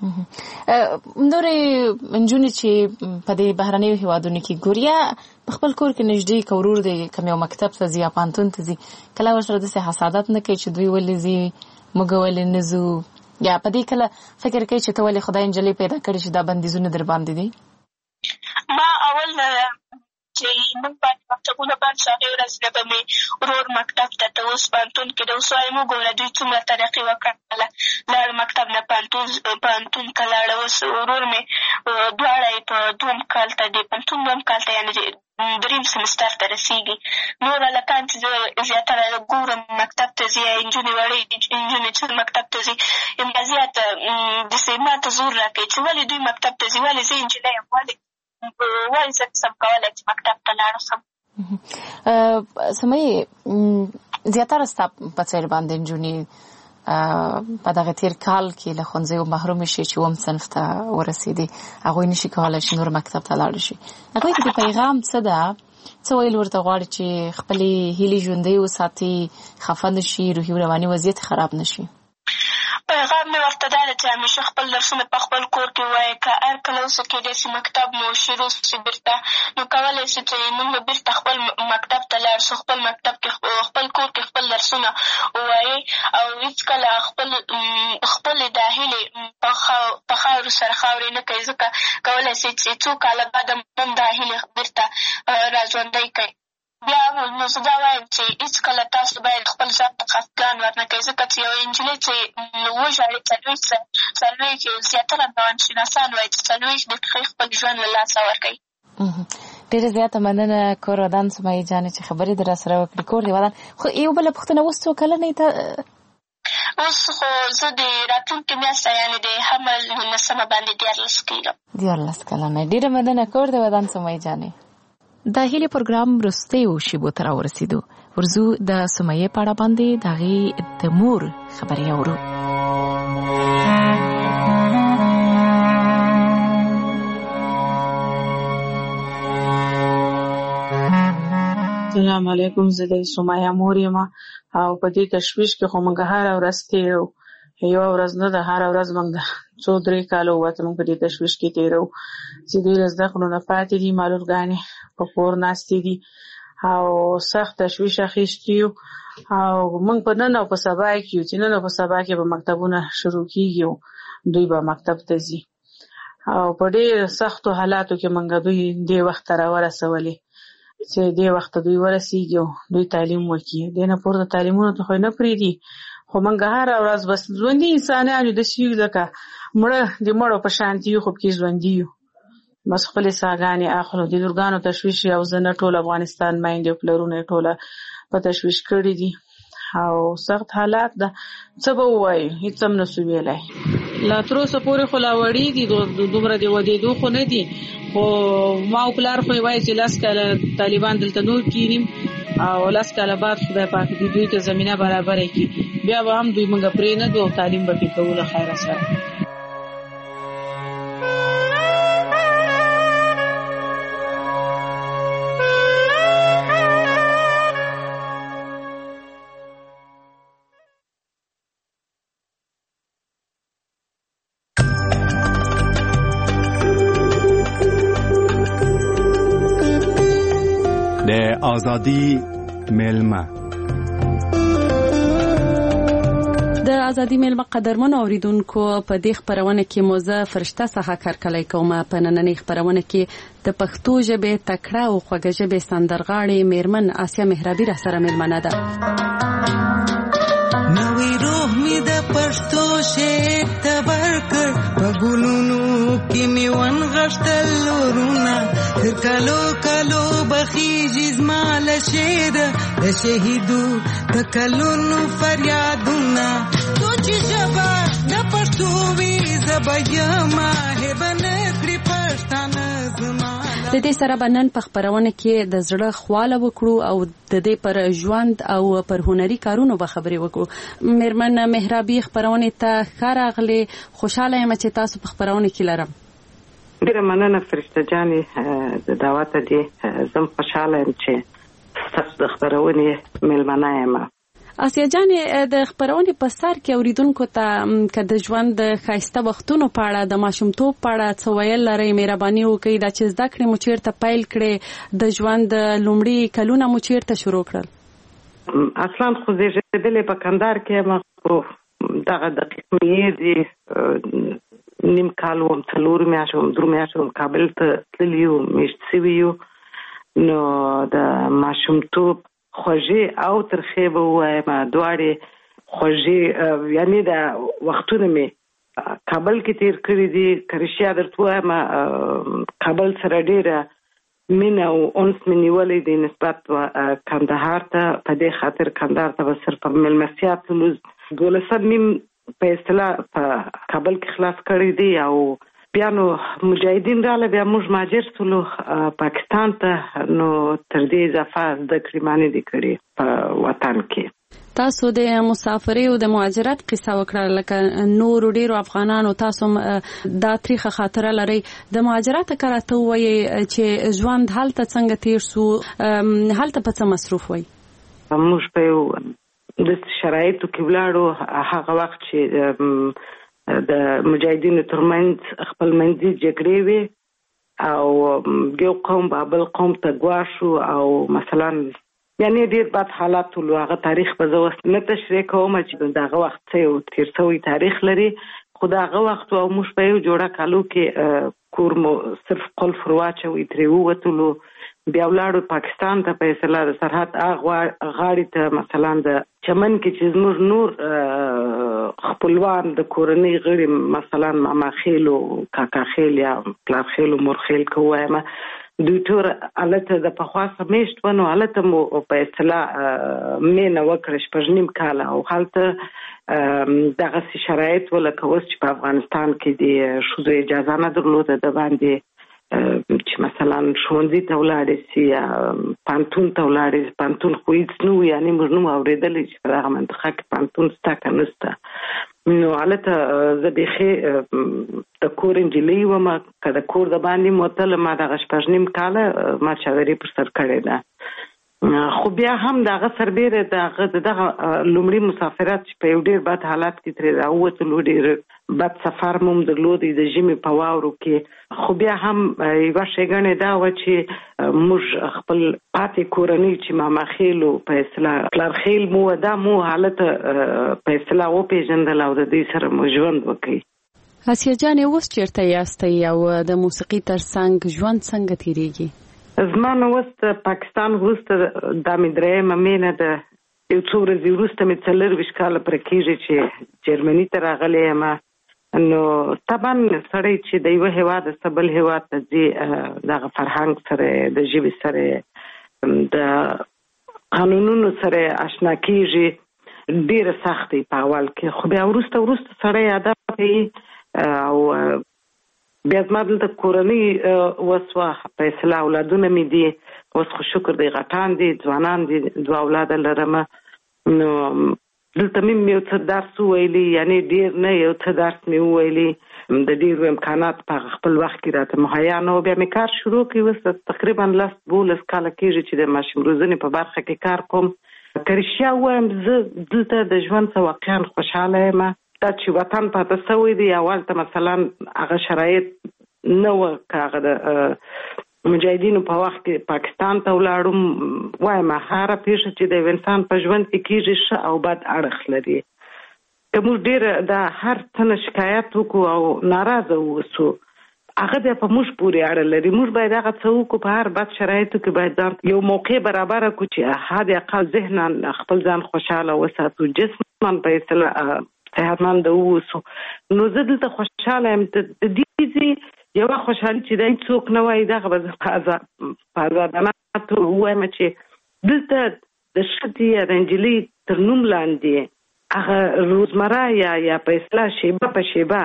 نورې نجونې چې په دې بهرنیو هېوادونو کې ګوري، یا په خپل کور کې نږدې که ورور دی کوم یو مکتب ته ځي یا پوهنتون ته ځي، کله ورسره داسې حسادت نه کوي چې دوی ولې ځي موږ ولې نه ځو، یا په دې کله فکر کوي چې ته ولې خدای نجلۍ پیدا کړې چې دا بندیزونه در باندې دي؟ ما اول چې موږ باندې مکتبونه بند شو، هغې ورځ نه به مې ورور مکتب ته ته اوس پوهنتون کې ده، اوس وایم وګوره دوی څومره ترقي وکړله، لاړ مکتب نه پوهنتون ته لاړه، اوس ورور مې دواړه یې په دوم کال ته د پوهنتون دوم کال ته یعنې دریم سمستر ته رسېږي. نور هلکان چې زه زیاتره ګورم مکتب ته ځي، یا نجونې وړې نجونې چې مکتب ته ځي، همدا زیات داسې ما ته زور را کوي چې ولې دوی مکتب ته ځي، ولې زه نجلۍ یم، ولې زه نشم کولی چې مکتب ته لاړ شم. سمیه، زیاتره ستا په څېر باندې نجونې په دغه تیر کال کې له ښوونځیو محروم شي چې اووم صنف ته ورسېدي هغوی نشي کولی چې نور مکتب ته لاړ شي هغوی ته د پیغام څه ده څه ویل ورته غواړي چې خپلې هیلې ژوندۍ وساتي خفه نه شي روحي رواني وضعیت خراب نه شي پیغام مې ورته دا دی چې همیشه خپل درسونه په خپل کور کې ووایي که هر کله اوسه کېدای شي مکتب مو شروع شي بېرته نو کولی شي چې موږ به بېرته خپل مکتب ته لاړ شو خپل مکتب کې خپل کور کې خپل درسونه ووایي او هېڅکله خپلې دا هیلې په خاورو سره خاورې نه کوي ځکه کولی شي چې څو کاله بعد هم دا هیلې بېرته راژوندۍ کوي بیا نو زه دا وایم چې هېڅکله تاسو باید خپل ځان ته خفګان ورنه کوئ ځکه چې یوه نجلۍ چې وژاړي څلوېښت زیاتره روانشناسان وایي چې 40 دقیقې خپل ژوند له لاسه ورکوي ډېره زیاته مننه کور ودان سمیه جانې چې خبرې دې راسره وکړې کور دې ودان خو یو بله پوښتنه اوس څو کلنۍ ته اوس خو زه د راتلونکې میاشته یعنې د حمل 19 باندې 14 کېږم 14 کلنۍ ډېره مننه کور دې ودان سمیه جانې د هیلې پروګرام وروستیو شیبو ته راورسېدو ورځو د سمیې په اړه باندې د هغې د مور خبرې اورو السلام علیکم زه د سمیه مور یم او په دې تشویش کې خو موږ هره ورځ تېرو یوه ورځ نه ده هره ورځ موږ 2-3 کاله ووته موږ په دې تشویش کې تېرو چې دوی له زده کړو نه پاتې دي معلولګانې په کور ناستې دي او سخت تشویش اخیستي یو او موږ په نن او په سبا کې یو چې نن او په سبا کې به مکتبونه شروع کېږي دوی به مکتب ته ځي او په ډېر سختو حالاتو کې موږ دوی دې وخت ته راورسولې چې دې وخت دوی ورسېږي او دوی تعلیم وکړي دې نه پورته تعلیمونو ته خو نه پرېږدي خو موږ هره ورځ بس ژوندي انسانان یو داسې یو لکه مړه د مړو په شانتي یو خو پکې ژوندي یو بس خپلې ساګانې اخلو د لورګانو تشویش او زه نه ټول افغانستان میندې او پلرونه یې ټوله په تشویش کړي دي او سخت حالات ده څه به ووایو هېڅ هم نه سو ویلی لا تر اوسه پورې خو لا وړي دي دومره د ودېدو خو نه دي خو ما او پلار خو یې وایي چې 10 کاله طالبان دلته نور کینیم او 10 کاله بعد خدای پاک دوی ته زمینه برابره کړي بیا به هم دوی موږ پرې نه دو تعلیم به پې کوو له خیره سره آزادی میلمه د آزادی میلمه قدرمن اوریدونکو په دې خبرونه کې موزه فرشته څخه کارکلای کومه په نننۍ خبرونه کې د پښتو ژبې تکړه او خوږه ژبې سندرغاړې میرمن آسیا مهرابي را سره میلمنه ده نوې روح می د پښتو شعر تبرکر په ګلونو کې می ون غشتل لورونه کلو کلو بخیجی زمال شعر د شهیدو د کلونو فریادونه سوچ جبا د پښتو وی زبیما هبن کړی پښتانه زما د دې سره بنن په خبرونه کې د زړه خواله وکړو او د دې پر ژوند او پر هنري کارونو به خبرې وکړو میرمن مهرابي خبرونه ته خراغله خوشاله یم چې تاسو په خبرونه کې لرم ډیره مننه فرشته جانې د دعوت دې زم خوشاله یم چې تاسو د خبرونه میلمنه یم آسیا جانې د خبرونه په سر کې اوریدونکو ته که د ژوند د ښایسته وختونو په اړه د ماشومتوب په اړه څه ویل لرئ مهرباني وکړئ دا چې زده کړې مو چېرته پیل کړې د ژوند لومړي کلونه مو چېرته شروع کړل اصلا خو زیږېدلې په کندهار کې یم خو دغه دقیق مې دي نیم کال وم 4 میاشتې وم 3 میاشتې وم کابل ته تللي یو میشت سوي یو نو د ماشومتوب خوږې او ترخې به ووایم دواړې خوږې یعنې د وختونه مې کابل کې تیر کړي دي که رښتیا درته ووایم کابل سره ډېره مینه او انس مې نیولی دی نسبت کندهار ته په دې خاطر کندهار ته به صرف په میلمستیا تلو 12 نیم په اصطلاح په کابل کې خلاص کړي دي او بیا نو مجاهدین رااله بیا موږ مهاجر شولو پاکستان ته نو تر دې اضافه زده کړې ما نه دي کړې په وطن کې تاسو د مسافرۍ او د مهاجرت قصه وکړه، لکه نور ډیرو افغانانو تاسو دا تاریخ خاطره لري د مهاجرت کراته وایي چې ژوند هلته څنګه تیر سو، هلته په څه مصروف وای؟ موږ په د شرایطو کې ولاړو هغه وخت چې د مجاهدینو ترمنځ خپل منځي جګړې وي او یو قوم بل قوم ته ګواښو او مثلا یعنی ډیر بد حالات ولو. هغه تاریخ په زوست نه تشریح کوم چې دغه وخت څه تیر شوی تاریخ لري، خو دغه وخت او موږ په یو جوړه کالو کې کور مو صرف قلف واچوي ترې ووتلو، بیا ولاړو پاکستان ته په اصطلاح د سرحد غاړې ته مثلا د چمن کې چې زموږ نور خپلوان د کورنۍ غړي مثلا ماما خیل او کاکا خیل یا پلار خیل او مور خیل کوه دوی ټول الته د پخوا سمیشت ونه الته مو په اصطلاح مینه وکړه شپږ کال او هلته دغه شرایط ولکه اوس چې په افغانستان کې د شوزو اجازه نه درلوده د باندې چې مثلا ښوونځي ته ولاړې سي یا پانتون ته ولاړې سي. پانتون خو هیڅ نه و، یعنې موږ نه اورېدلی چې په دغه منطقه کې پانتون شته که نشته. نو هلته زه بیخي د کور نجلۍ وم، که د کور د باندې موتله ما دغه 6.5 کاله ما چادري پر سر کړې ده. خو بیا هم دغه سربیره دغه لومړي مسافرت چې په یو ډېر بد حالات کې ترې راووتلو، ډېر بد سفر مو درلودی د ژمي په واورو کې. خو بیا هم یوه ښېګڼې دا وه چې موږ خپل پاتې کورنۍ چې ماما خیل په اصطلاح پلار خیل مو دا مو حالت په اصطلاح وپېژندل او د دوی سره مو ژوند وکړي. اسیا جانې اوس چېرته یاستئ او د موسیقي تر څنګ ژوند څنګه تېرېږي؟ زما نو اوس د پاکستان وروسته دا مې درېیمه مینه ده. یو څو ورځې وروسته مې 24 کاله پوره کېږي چې جرمني ته راغلی یم. نو طبعا سړی چې د یوه هېواد څخه بل هېواد ته ځي دغه فرهنګ سره د ژبې سره د قانونونو سره اشنا کېږي، ډېره سخت دی په اول کې، خو بیا وروسته سړی عادت کوي او بیا زما دلته کورنۍ وسوه په اصطلاح اولادونه مې دي، اوس خو شکر دی غټان دي ځوانان دي، 2 اولاده لرم. نو دلته مې یو څه درس وویلي، یعنې ډېر نه یو څه درس مې وویلي، د ډېرو امکانات په خپل وخت کې راته مهیا نه و. بیا مې کار شروع کړی، اوس تقریبا 10-12 کاله کېږي چې د ماشوم روزنې په برخه کې کار کوم. که رښتیا ووایم زه دلته د ژوند څخه واقعا خوشحاله یم. دا چې وطن پاته شوی دی، اول ته مثلا هغه شرایط نه وه، که هغه د مجاهدینو په وخت کې پاکستان ته ولاړم، وایم هره پیښه چې د انسان په ژوند کې کېږي ښه او بد اړخ لري. که موږ ډېره دا هر څه نه شکایت وکړو او ناراضه واوسو، هغه بیا په موږ پورې اړه لري. موږ باید هغه څه وکړو، په هر بد شرایطو کې باید ځان یو موقع برابره کړو چې حد اقل ذهنا خپل ځان خوشحاله وساتو، جسما په اصطلاح صحتمند اوسو. نو زه دلته خوشحاله یم. د دې یوه خوشحالي چې دا څوک نه وایي، دغه به زه په ازادانه توګه ووایم چې دلته د ښځې یا د نجلۍ تر نوم لاندې هغه روزمره یا په اصطلاح شیبه په شیبه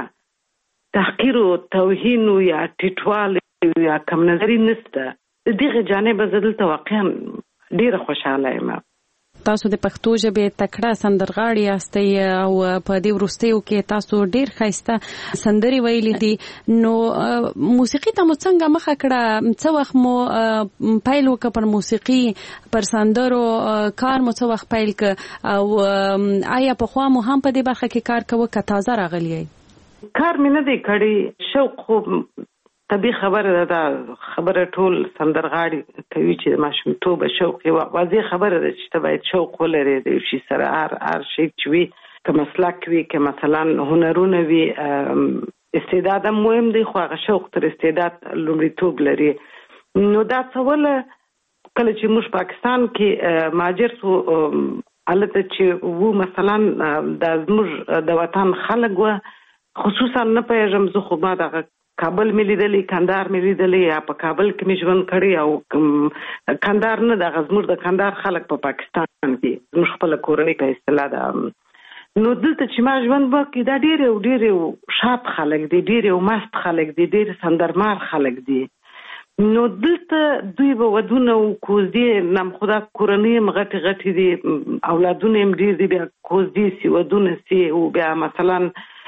تحقیر او توهین یا ټیټوالی یا کم نظري نشته. د دغه جانبه زه دلته واقعا ډېره خوشحاله یم. تاسو د پښتو ژبې تکړه سندرغاړي یاستئ او په دې وروستیو کې تاسو ډېر ښایسته سندرې ویلي دي. نو موسیقي ته مو څنګه مخه کړه؟ څه وخت مو پیل وکړ پر موسیقي، پر سندرو کار مو څه وخت پیل کړ او آیا پخوا مو هم په دې برخه کې کار کوه که تازه راغلی یئ؟ کار مې نه دی کړی، شوق خو طبیعي خبره ده. دا خبره ټول سندرغاړي کوي چې د ماشومتوبه شوق یې واضح خبره ده چې ته باید شوق ولرې د یو شي سره، هر شی چې وي، که مسلک وي، که مثلا هنرونه وي، استعداد هم مهم دی، خو هغه شوق تر استعداد لومړیتوب لري. نو دا څه وله کله چې موږ پاکستان کې مهاجر سو، هلته چې وو مثلا دا زموږ د وطن خلک وه، خصوصا نه پوهېږم زه، خو ما دغه کابل مې لیدلی، کندهار مې لیدلی، یا په کابل کې مې ژوند کړی، او کندهار نه دغه زموږ د کندهار خلک په پاکستان کې زموږ خپله کورنۍ په اصطلاح ده. نو دلته چې ما ژوند وکړي دا ډېر شاد خلک دي، ډېر مست خلک دي، ډېر سندرمار خلک دي. نو دلته دوی به ودونه او کوزدې نام خدا کورنۍ مغټي غټي دي اولادونه هم ډیر دي بیا کوزدې سی ودونه سی او بیا مثلا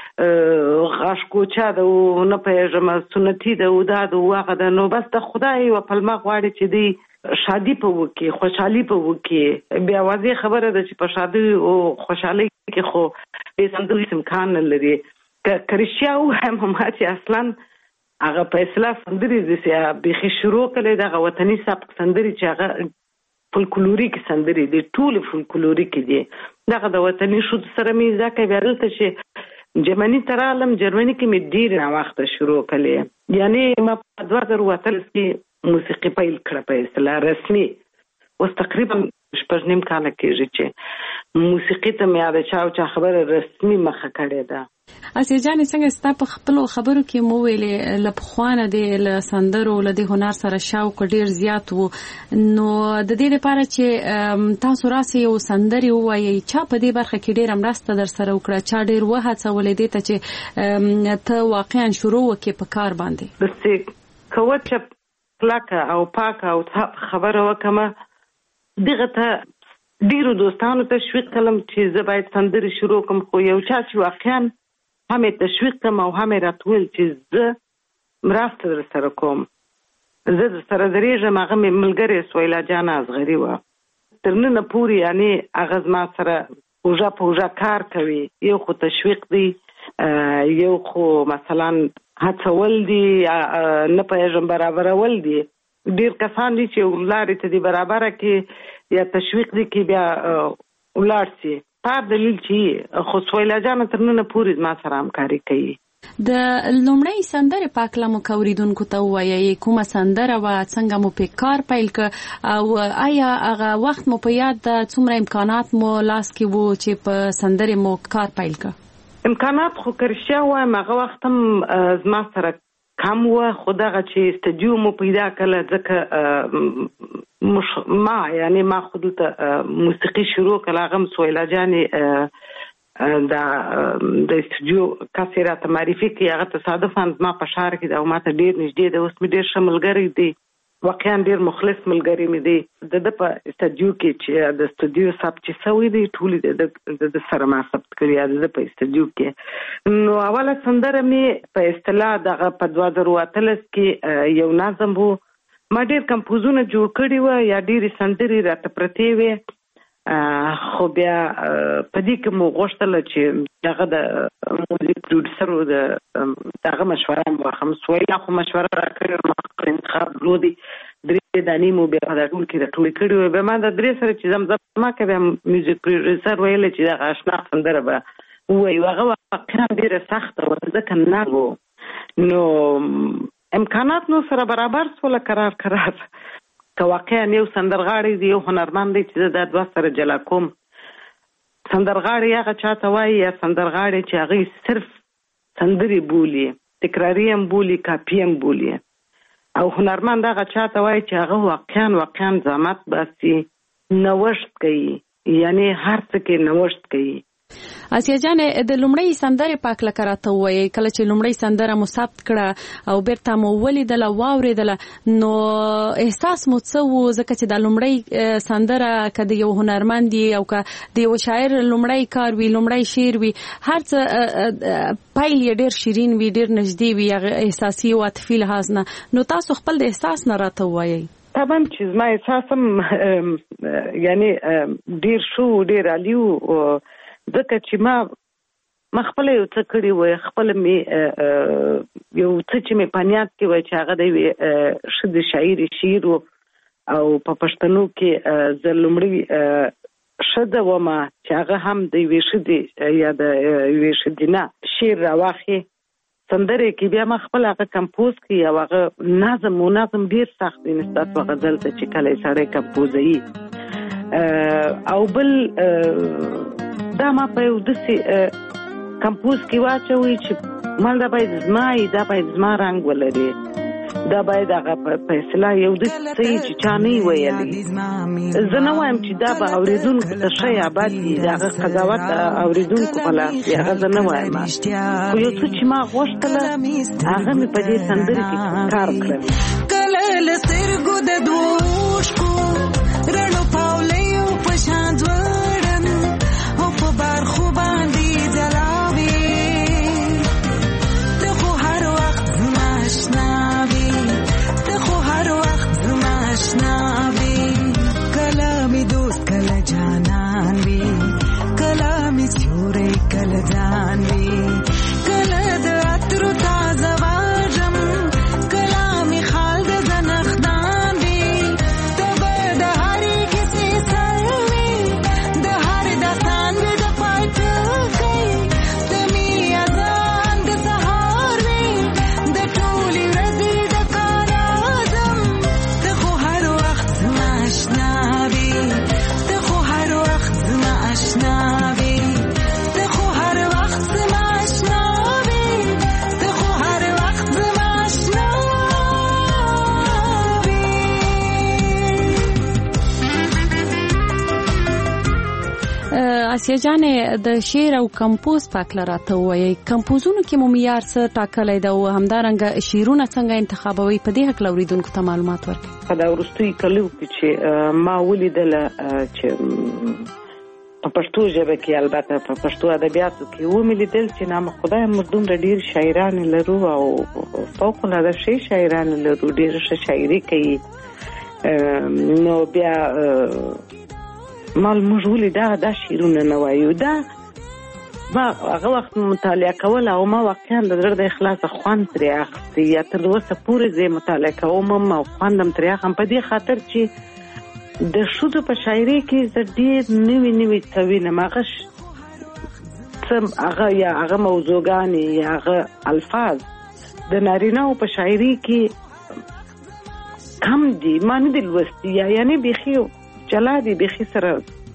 غاش کوچا ده او نه پېژم سنتي ده او دا د واغه ده نو بس د خدای او پلمه غواړي چې دی شادي په وکي خوشحالي په وکي بیا واځي خبره ده چې په شادي او خوشحالي کې خو به سندري امکان لري کرشیا او هم چې اصلا هغه په اصطلاح سندري د بيخي شروع کړي د وطني سبق سندري چې هغه فولکلوریک سندري دي ټول فولکلوریک دي دغه د وطني شو سره مې ځکه ورلته چې جرمني تر عالم جرمني کې مې ډیر وخت شروع کړي یعنی ما په 2013 کې موسیقي پیل کړه په اصطلاح رسمي اوس تقریبا شپږ نیم کال کېږي چې موسیقي ته مې دا چا خبره رسمي مخه کړې ده. اسیا جان څنګه ستا په خپل خبرو کې مو ویلې لپخوانه د سندرو له هنر سره شوق ډیر زیات وو نو د دې لپاره چې تاسو راسي یو سندري وایي چا په دې برخه کې ډیر مرسته در سره وکړه چا ډیر وهڅولې دي ته چې ته واقعا شروع وکې په کار باندې بس کوچ پلاکه او پاکه او خبره وکمه دغه ته ډیرو دوستانو تشویق کړم چې زه باید سندري شروع کوم خو یو چا چې واقعا همې تشویق کوم او همې راتول چې زه مرسته در سره کوم زه در سره درېږم هغه مې ملګرې سویلا جان ازغري وه تر ننه پورې یعنی هغه زما سره اوژه په اوژه کار کوي یو خو تشویق دی یو خو مثلا هڅول دي نه پوهېږم برابرول دي ډېر کسان دي چې لارې ته دي برابره کې یا تشویق دي کې بیا ولاړ سي په دلیل چې خو سویلا جان تر نن پورې ما سره همکاري کوي. د لومړی سندره پاکله مو کوریدونکو ته وایي کومه سندره و څنګه مو په کار پیل ک او آیا هغه وخت مو په یاد د څومره امکانات مو لاس کې وو چې په سندره مو کار پیل ک؟ امکانات خو کرشیا وایم هغه وخت هم زما سره کم و خو دغه چې استودیو مو پیدا کړل ځکه ما یعنی ما خودته موسیقي شروع کړل هغه سویلا جانې د استودیو کاسه راته معرفي کړي هغه تصادفاً ما په شهر کې دا ماته ډیر نږدې ده اوس مې ډیر شملګری دي واقعا ډیر مخلص ملګری مې دي د په استودیو کې چې د استودیو ثبت چې سوي دي ټول د سره ما ثبت کړی د په استودیو کې نو اوله سندره مې په اصطلاح دغه په 2013 کې یو نظم وو ما ډیر کمپوزونه جوړ کړي و یا ډیر سندري راته پرتې وي خو بیا په دې کې مو غوښتل چې دغه د موزیک پروډوسر دغه مشوره مو هم سویلا خو مشوره راکړې ما انتخاب لودي درې دانی مو بیا د ټول کې د ټول کړي به ما د درې سره چې زمزمه کوي میوزیک پروډوسر ویل چې دغه آشنا سندره به وایي هغه واقعا ډیره سخته و ځکه نه وو نو امکانات نو سره برابر سول قرار که واقعا یو سندرغاړی دی یو هنرمند دی چې د دوه سره جلا کوم سندرغاړی هغه چاته وایي یا سندرغاړی چې هغه صرف سندري بولي تکراري هم بولي کاپي هم بولي او هنرمند هغه چاته وایي چې هغه واقعا زحمت باسي نوښت کوي یعنی هر څه کې نوښت کوي. اسیا جان د لومړی سندره پاکله کراته وایي کله چې لومړی سندره مو ثبت کړه او بیرته مو ولیدل واوریدل نو احساس مو څه وو ځکه چې د لومړی سندره کده یو هنرمند او کده یو شاعر لومړی کار وی لومړی شعر وی هر څه پایل ډیر شیرین وی ډیر نږدې وی احساسي او عاطفي لحاظ نه نو تاسو خپل د احساس نه راته وایي طبعا چې ما احساسم یعنی ډیر شو ډیر علیو ځکه چې ما خپل یو څه کړي وای خپل می یو څه چې مې پنیات کې وای چې هغه د شد شاعر شعر او په پښتنو کې زلمړي شد و ما چې هغه هم د وی شد یا د وی شدینا شعر راوخي سندره کې بیا ما خپل هغه کمپوز کړي او هغه نظم ډیر سخت دی نسبت په غزل ته چې کله سړی کمپوزي او بل دا ما په یو داسې کمپوز کې واچوي چې مال دا باید زما رنګ ولري دا باید هغه په اصطلاح یو داسې چې چا نه ویلي زه نه وایم چې دا به اورېدونکو ته ښه یاباد دي د هغه قضاوت اورېدونکو په لاس وي هغه زه نه وایم خو یو څه چې ما غوښتله هغه مې په دې سندرې کې کار کړی آسیا جانې د شعر او کمپوز په اړه راته وایي کمپوزونو کې مو معیار څه ټاکلی دی او همدارنګه شعرونه څنګه انتخابوي په دې حق اوریدونکو ته معلومات ورکړي. په دا وروستي کلو کې چې ما ولیدله چې په پښتو ژبه کې البته په پښتو ادبیاتو کې ومې لیدل چې نام خدای موږ دومره ډېر شاعران لرو او فوق العاده ښه شاعران لرو، ډېر ښه شاعري کوي. نو بیا مال موږ ولې دا شعرونه نه وایو. دا ما هغه وخت مطالعه کوله او ما واقعا د زړه د اخلاصه خوند ترې اخیستی، یا تر اوسه پورې زه مطالعه کوم او خوند هم ترې اخلم، په دې خاطر چې د ښځو په شاعري کې زه ډېر نوي څه وینم. هغه موضوعګانې یا هغه الفاظ د نارینه‌و په شاعري کې کم دي، ما نه دي لوستي، یعنی بیخي جلا دي، بیخي سره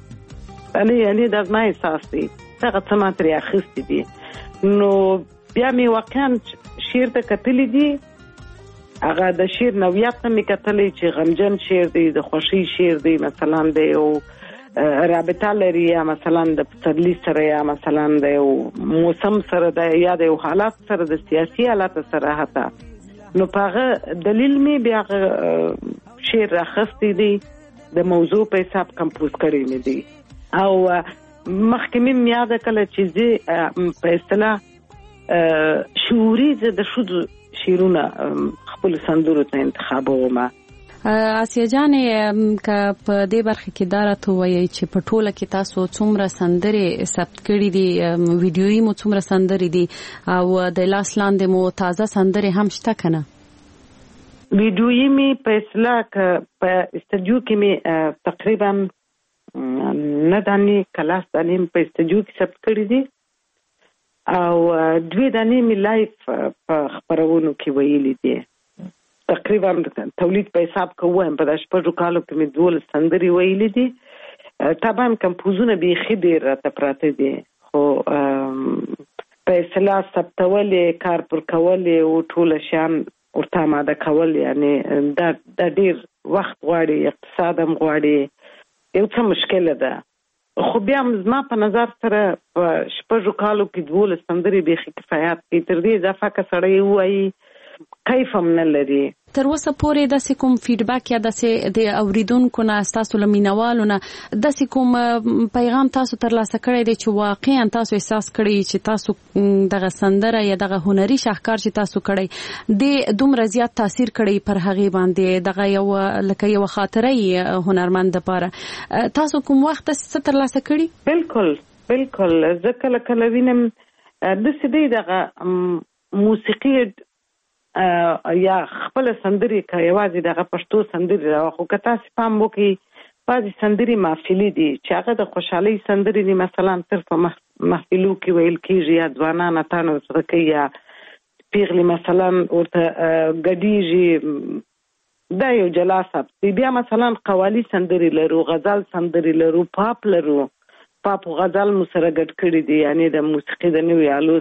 یعنی دا زما احساس دی هغه څه ما ترې اخیستي دي. نو بیا مې واقعا شعر ته کتلي دي، هغه د شعر نوعیت ته مې کتلی چې غمجن شعر دی، د خوښۍ شعر دی، مثلا د یو رابطه لري، یا مثلا د پسرلي سره، یا مثلا د یو موسم سره، یا د یو حالات سره، د سیاسي حالات سره. حتی نو په هغه دلیل مې بیا هغه شعر راخستی دی، د موضوع په حساب کمپوز کړی مې دی. او مخکې مې یاده کله چې زه په اصطلاح شعوري زه د ښځو شعرونه خپل سندرو ته انتخابوم. آسیا جانې که په دې برخه کې دا راته وایي چې په ټوله کې تاسو څومره سندرې ثبت کړي دي، ویډیویي مو څومره سندرې دي او د لاس لاندې مو تازه سندرې هم شته که نه؟ ویډیویي مې په اصطلاح په استودیو کې مې تقریبا 9 دانې کلاس دانې په استودیو کې ثبت کړي دي او 2 دانې مې لایف په خپرونو کې ویلي دي. تقریبا تولید په حساب کوم په 10 کالو کې مې 12 سندرې ویلي دي. طبعا کمپوزونه بیخي ډېر راته پراته دي، خو په اصطلاح ثبتولې، کار پر کولې او ټول شیان ورته آماده کول، یعنی دا ډېر وخت غواړي، اقتصاد هم غواړي، یو څه مشکله ده. خو بیا زما په نظر سره په 6 کالو کې 12 سندرې بیخي کفایت کوي. تر دې اضافه که سړی ووایي کیف هم نه لري. تر اوسه پورې داسې کوم فیډبک یا داسې د اوریدونکو نه، ستاسو له مینوالو نه داسې کوم پیغام تاسو ترلاسه کړی دی چې واقعا تاسو احساس کړی چې تاسو دغه سندره یا دغه هنري شاهکار چې تاسو کړی د دومره زیات تاثیر کړی پر هغې باندې، دغه یو لکه یو خاطره هنرمند لپاره تاسو کوم وخت څه ترلاسه کړي؟ بالکل زه کله وینم داسې دی دغه موسیقي یا خپل سندري که یوازې دغه پښتو سندري راوخو، که تاسو پام وکړئ بعضې سندري محفلي دي چې هغه د خوشحالۍ سندري دي، مثلا صرف په محفلو کې ویل کېږي، یا ځوانان اتان ورسره کوي، یا پیغلې مثلا ورته ګډېږي، دا یو جلا سبک دی. بیا مثلا قوالي سندري لرو، غزل سندري لرو، پاپ لرو، پاپ او غزل مو سره ګډ کړي دي، یعنی د موسیقي د نوي آلو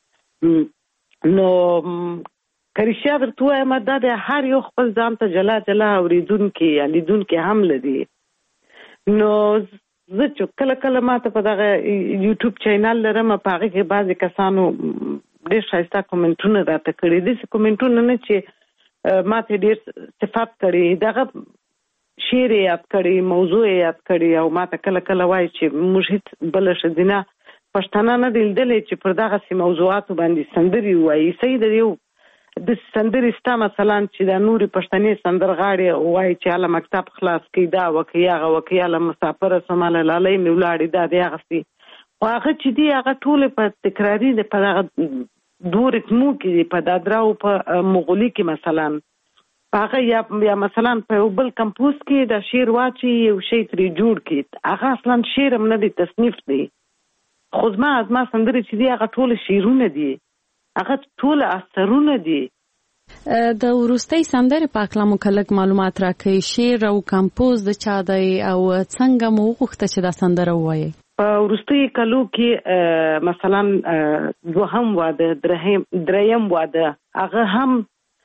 سره. نو کریشیا درته وایم دا د هر یو خپل ځان ته جلا جلا اوریدونکي یا لیدونکي هم لري. نو زه چې کله ماته په دغه یوټیوب چینل لرم، په هغه کې بعضې کسانو ډېر ښایسته کومنټونه راته کړي، داسې کومنټونه نه چې ماته ډېر صفات کړي، دغه شعر یې یاد کړي، موضوع یې یاد کړي، او ماته کله وایي چې موږ هېڅ بله ښځینه پښتانه نه دي لیدلی چې پر دغسې موضوعاتو باندې سندرې ووایي. صحیح د یو د سندرې ستا مثلا چې د نورې پښتنې سندرغاړې وایي چې هله مکتب خلاص کړي، دا وکړي، هغه وکړي، هله مسافره شوم، هله لالۍ مې ولاړې، دا دی هغسې. خو هغه چې دي هغه ټولې په تکراري دی، په دغه 2 ریتمو کې دي، په دادراو په مغولي کې مثلا هغه، یا مثلا په یو بل کمپوز کې د شعر واچي، یو شی ترې جوړ کړي، هغه اصلا شعر هم نه دی، تصنیف دی. خو زما سندرې چې دي هغه ټول شعرونه دي، هغه ټول اثرونه دي. د وروستۍ سندرې په اړه مو کلک معلومات راکړئ، شعر او کمپوز د چا دی او څنګه مو وغوښته چې دا سندره ووایي؟ په وروستۍ کلو کې مثلا 2م واده، 3م واده، هغه هم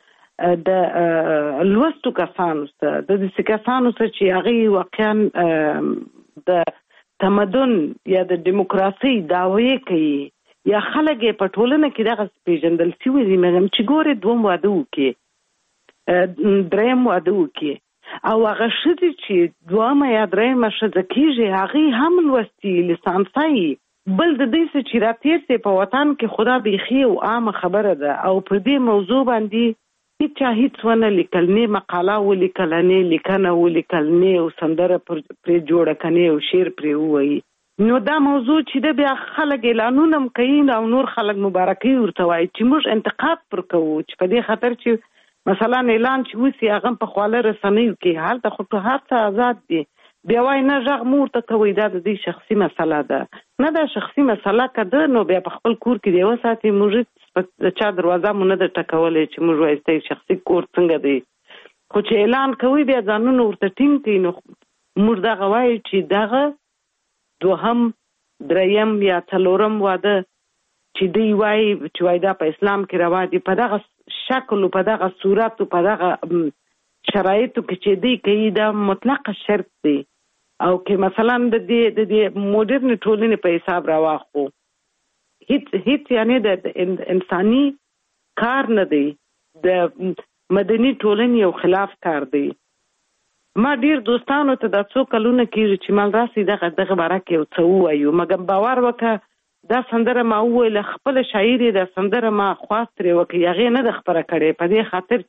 د لوستو کسانو سره، د داسې کسانو سره چې هغوی واقعا د تمدن یا د دیموکراسي دعوی کوي یا خلک په ټولنه کې دغه پیژندل شوی دي مګم چې ګوره دوم واده وکړي دریم واده وکړي او هغه ښځې چې دوامه یا دریمه ښځه کېږي هغې هم لوستي لیسانسایي بل د دې څه چې راتېر سي په وطن کې خدا بیخي او عامه خبره ده او په دې موضوع باندې هیچا هیڅ ونه لیکل نه مقاله ولیکل نه لیکنه ولیکل نه او سندره پرې جوړه کنه او شعر پرې وایي نو دا موضوع چې د بیا خلک اعلانونه کوي او نور خلک مبارکي ورته وایي چې موږ انتقاد پر کوو چې په دې خاطر چې مثلا اعلان چې وسی هغه په خواله رسنیو کې حالت خو هر څه آزاد دي بیا وای نه ژغ مور ته کوي دا د دې شخصي مسله ده نه دا شخصي مسله کده نو بیا په خپل کور کې دی وساتي موږ د چا دروازه مونږ نه ټکولې چې موږ وایسته شخصي کور څنګه دی خو چې اعلان کوي بیا ځانونه ورته ټینګ کوي نو موږ دا غواړو چې دغه دوهم دریم یا څلورم واده چې دی وای چې وای دا په اسلام کې روا دي په دغه شکل او په دغه صورت او په دغه شرایطو کې چې دی کوي دا مطلق شرط دی او کې مثلا د دې موډرن ټولنې په حساب راواخو هیڅ یعنی د انساني کار نه دی د مدني ټولنې یو خلاف کار دی ما ډیر دوستانو ته د څو کلونه کېږي چې مال راسي دغه باره کې یو څه ووایو مګر باور وکړه دا سندره ما وویل خپل شاعر د سندره ما خواست لري وکړي هغه نه د خبره کړي په دې خاطر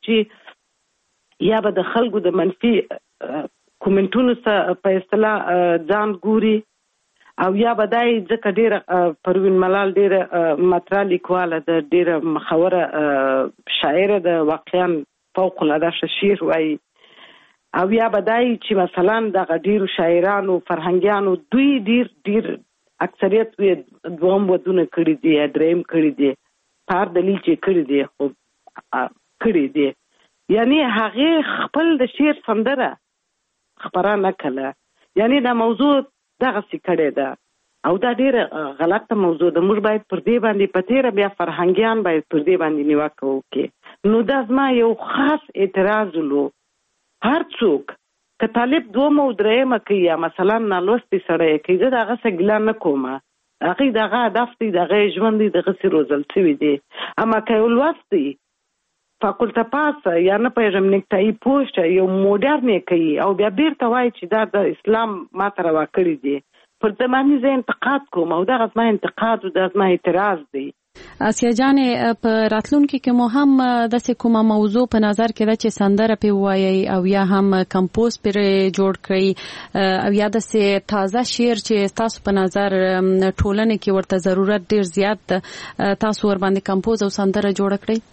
چې یا به د خلکو د منفي کومنټونو سره په اصطلاح ځان ګوري او یا بدای ځکه ډیره پروین ملال ډیره مطرح لیکواله د ډیره مخوره شاعر د واقعا فوق العاده شعر وایي او یا بدای چې مثلا د ډیرو شاعرانو فرهنګیانو دوی ډیر اکثریت وي دوم ودونه کړی دي دریم کړی دي پار دلیل چې کړی دي خو کړی دي یعنی هغه خپل د شعر سندره خبره نه کړه یعنی دا موضوع دغه سکړه ده او دا ډیره غلطه موضوع ده موږ باید پر دې باندې پتیره بیا فرهنګیان باید پر دې باندې نیوکه وکړي نو دا زما یو خاص اعتراض ولو هر څوک که طالب دوم او درېمه کوي مثلا نالوستي سړی کوي زه دغه څه ګیله نه کوم هغه دغه هدف دی دغه ژوند دی دغه څه روزل شوی دی اما که ولوستي فاکولته پاس یا نه پیژم نکتای پوسټ یو موډرن کوي او بیا بیرته وایي چې دا د اسلام ما ته روا کړی دی پر زماني زه انتقاد کوم او دغه زما انتقاد او دغه زما اعتراض دی آسیا جانې په راتلونکي کې مو هم داسې کومه موضوع په نظر کې ده چې سندره پې ووایئ او یا هم کمپوز پرې جوړ کړئ او یا داسې تازه شعر چې تاسو په نظر ټولنې کې ورته ضرورت ډیر زیات ده تاسو ورباندې کمپوز او سندره جوړه کړئ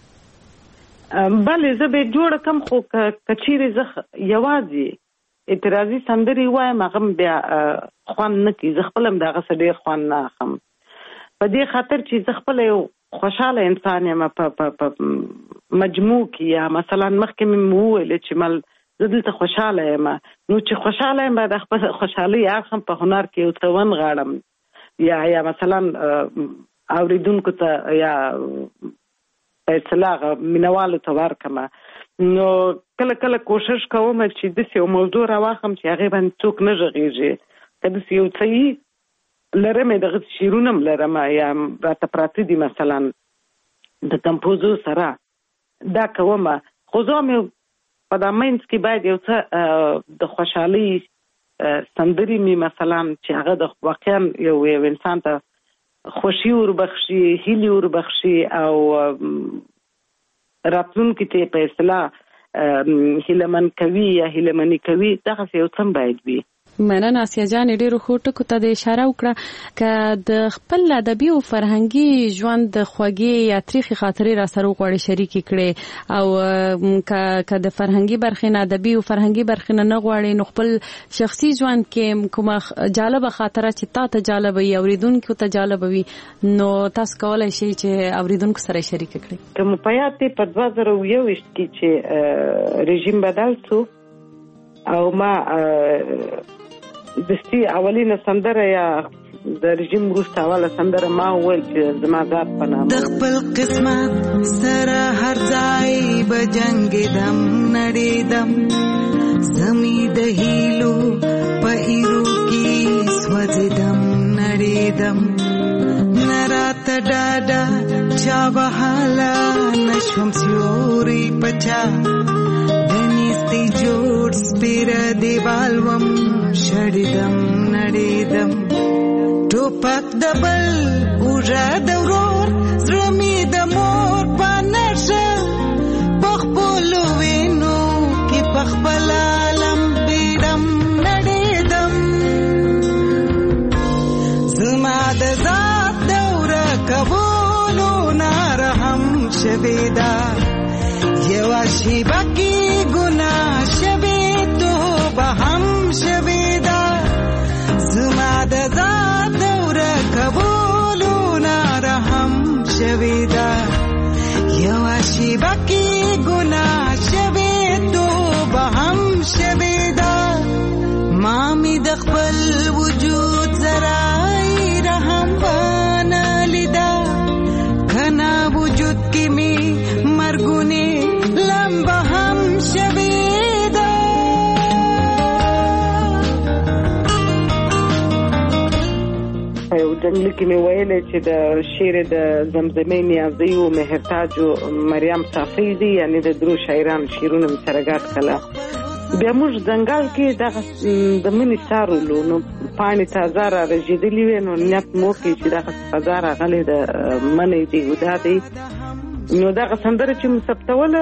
بلې زه به جوړه کم خو کچیرې زه یوازې اعتراضي سندرې وایم هغه بیا خوند نه کوي زه خپل هم د هغه څه ډېر خوند نه اخلم په دې خاطر چې زه خپل یو خوشحاله انسان یم په مجموع کې یا مثلا مخکې مې وویل چې مل زه دلته خوشحاله یم نو چې خوشحاله یم باید خپل خوشحالي اخلم په هنر کې یو څه ونغاړم یا مثلا اوریدونکو ته یا په اصطلاح مینوالو ته ورکړم نو کله کله کوشش کوم چې داسې یو موضوع راواخلم چې هغې باندې څوک نه غږېږي که داسې یو څه لرم دغه شعرونه هم لرم یا راته پراته دي مثلا د کمپوزو سره دا کوم خو زه هم په دا منځ کې باید یو څه د خوشحالۍ سندرې مې مثلا چې هغه د واقعا یو انسان ته خوشي وربخشي هیلي وربخشي او راتلونکي ته په اصطلاح هیلمن کوي یا هیلمني کوي دغه یو څه باید وي مننه آسیا جانې ډېرو ښو ټکو ته د اشاره وکړه که د خپل ادبي او فرهنګي ژوند د خوږې یا تریخې خاطرې را سره وغواړې شریکې کړې او که د فرهنګي برخې نه ادبي او فرهنګي برخې نه غواړې نو خپل شخصي ژوند کې کومه جالبه خاطره چې تا ته جالبه وي اوریدونکو ته جالبه وي نو تاسو کولی شئ چې اوریدونکو سره شریکه کړئ که مو په یاد دی په 2021 کې چې رژیم بدل شو او ما دستي اولینه سندره یا د رژیم وروسته اوله سندره ما وویل چې زما ذات په نامه د خپل قسمت سره هر ځای به جنګېدم نړېدم زمې د هیلو په ایرو کې سوځېدم شوم سیوري پچا دنيستي جوړ سپیر دیوال وم شړیدم نړیدم ټوپک دبل اوجا دورور زړمی د مور پانشه پخپلو وینو کې پخپل عالم بیرم نړیدم زما د ذات دوره کبولو نارهم شویدا یوا شی باقی گناہ شوی تو بهم شویدا زما د ذات دوره کبولو نارهم شویدا یوا شی باقی گناہ شوی تو بهم شویدا مامی د خپل وجود زرای رحم بانا لیدا کنا وجود کی می مرګونی لمبه هم شویدا یو جنګل کې مې ویلې چې د شعر د زمزمې نیازي او مهرتاج او مریم صافی دي یعنی د درو شاعران شعرونه مې سره ګډ کړل. بیا موږ ځنګل کې د منی سارولو نو پانی تازه را رژېدلې وې نو نیت مو کې چې دغه فضا راغلې د منی دی ودا دی نو دغه سندره چې مثبتوله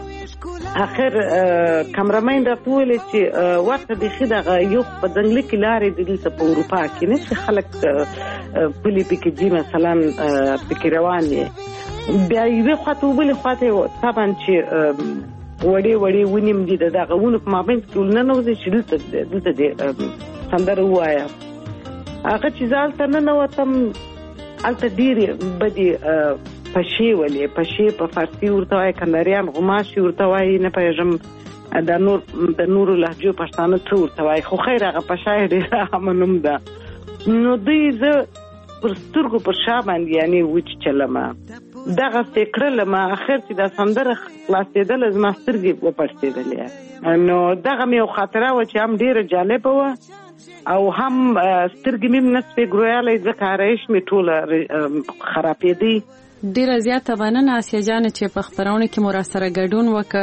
اخر کامرامین راته وویل چې ورته بیخي دغه یو په ځنګلي کې لارې دي دلته په اروپا کې نه چې خلک پلي پکې ځي مثلا پکې روان یې بیا یوې خواته وبلې خواته طبعا چې وړې ونیم دي دغه ونو په مابین کې ولننوځي چې دلته دې سندره ووایه هغه چې زه هلته ننوتم هلته ډېرې بدې پشې په فارسي ورته وایي کنداریان غوماشي ورته وایي نه پوهېږم د نورو لهجو پښتانه څه ورته وایي خو خیر هغه پشه یې ډېره عامه نوم ده نو دوی زه پر سترګو پر شا باندې یعنې وچیچلمه دغسې کړلمه اخر چې دا سندره خلاصېدله زما سترګې وپړسېدلې نو دغه مې یو خاطره وه چې هم ډېره جالبه وه او هم سترګې مې نه سوې ګرویالی ځکه آرایش مې ټوله خرابېدی. ډیره زیاته مننه آسیا جان چې په خبرونه کې مو را سره ګډون وکړ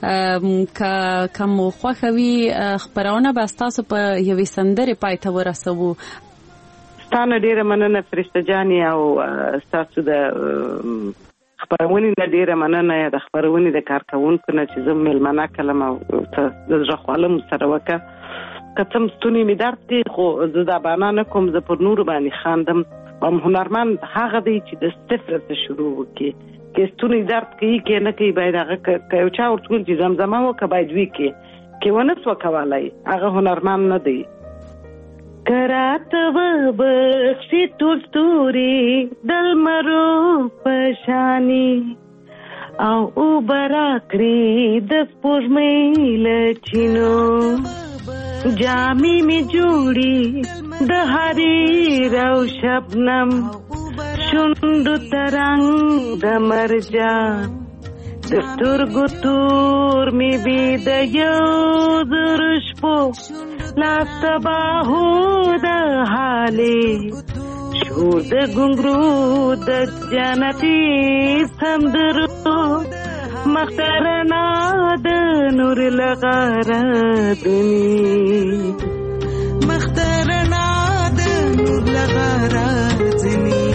که مو خوښه وي خبرونه به ستاسو په یوې سندرې پای ته ورسوو. ستانه ډیره مننه فرشته جانې او ستاسو د خبرونې نه ډیره مننه د خبرونې د کارکوونکو نه چې زه میلمانه کړم او د زړه خواله مو سره وکړه که څه هم ستونی مې درد کوي خو زه دا بهانه نه کوم زه پر نورو باندې خاندم هم هنرمند هغه دی چې د صفر څخه شروع وکړي که ستونی درد کوي که نه کوي باید هغه که یو چا ورته ویل چې زمزمه وکړه باید وي کې که ونه سوه کولی هغه هنرمند نه دی. که راته وبخښي ټول ستوري د لمرو په شانې او اوبه راکړي د سپوږمۍ له چینو جامې مې جوړي د حریر او شبنم شونډو ته رنګ د مرجان د سترګو تور مې بې د یو زرو شپو لاس تباهو د حالې شور د ګونګرو د جنتي سندرو مخترنا د نور لغرضنی مخترنا د نور لغرضنی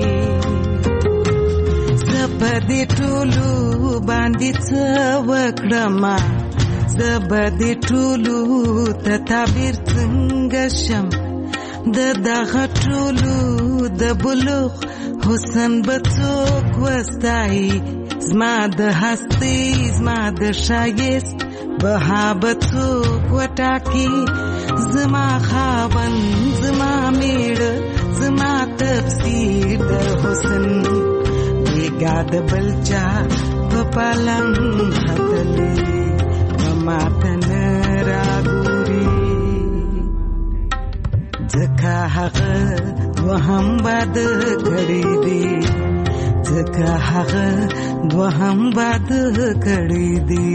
زبدي ټولو باندې څه وکړم زبدي ټولو ته تعبیر څنګه شم د دغه ټولو د بلوغ حسن به څوک وستایي زما د هستی زما د شایست بها به څوک وټاکي زما خاوند زما میړه زما تفسیر د حسن بیګا د بلچا په پالنګ هتلې ماته نه راګوري ځکه هغه دوهم باد کړی دی ځکه هغه دوهم باد کړی دی.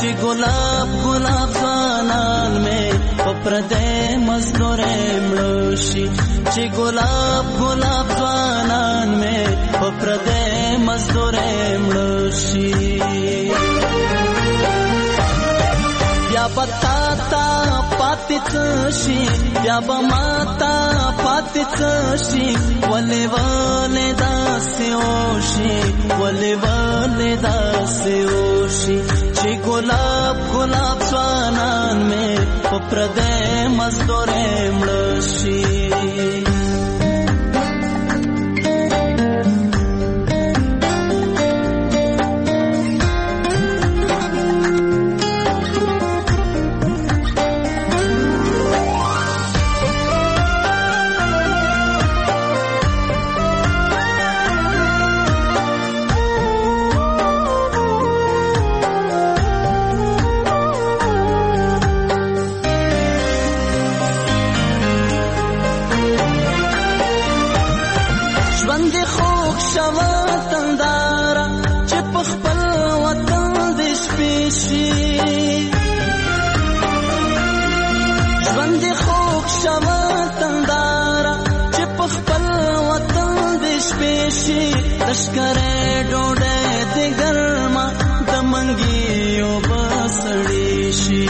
چې ګلاب ګلاب ځوانان مې په پردې مزدورې مړه شي چې ګلاب ګلاب ځوانان مې په پردې مزدورې مړه شي بیا بتا تا پاتې شي بیا به ماتا پاتې شي ولې ولې داسې وشي ولې ولې داسې وشي چې ګلاب ګلاب ځوانان مې په پردې مزدورې مړه شي لشکره ډوډۍ د ګرما د منګیو بسړی شي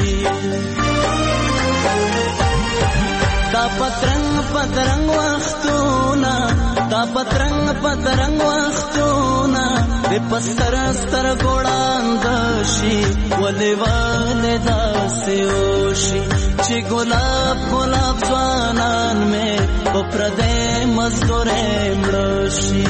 دا پترنګ پترنګ وختونه دا پترنګ پترنګ وختونه د پستر ستر ګوړاند شي ولې ولې داسې وشي چې ګلاب ګلاب ځوانان مې په پردې مزدورې مړه شي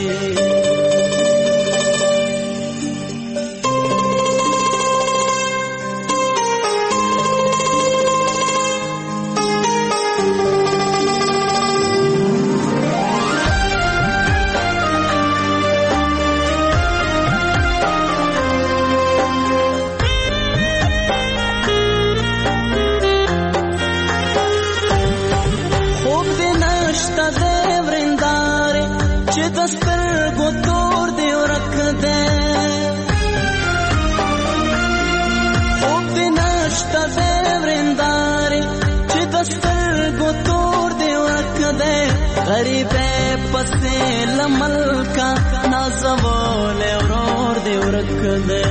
غریبه پسې لمل کا نازول ورور دی ورک دے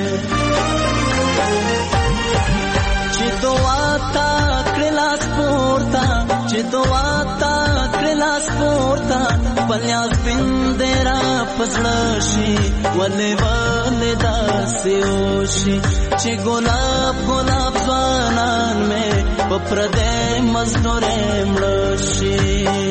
چې دعا تا کلاس پورتا چې دعا تا کلاس پورتا پلیاس بندرا پسړه شي ولې ولې داسې وشي چې ګلاب ګلاب ځوانان مې په پردې مزدورې مړه شي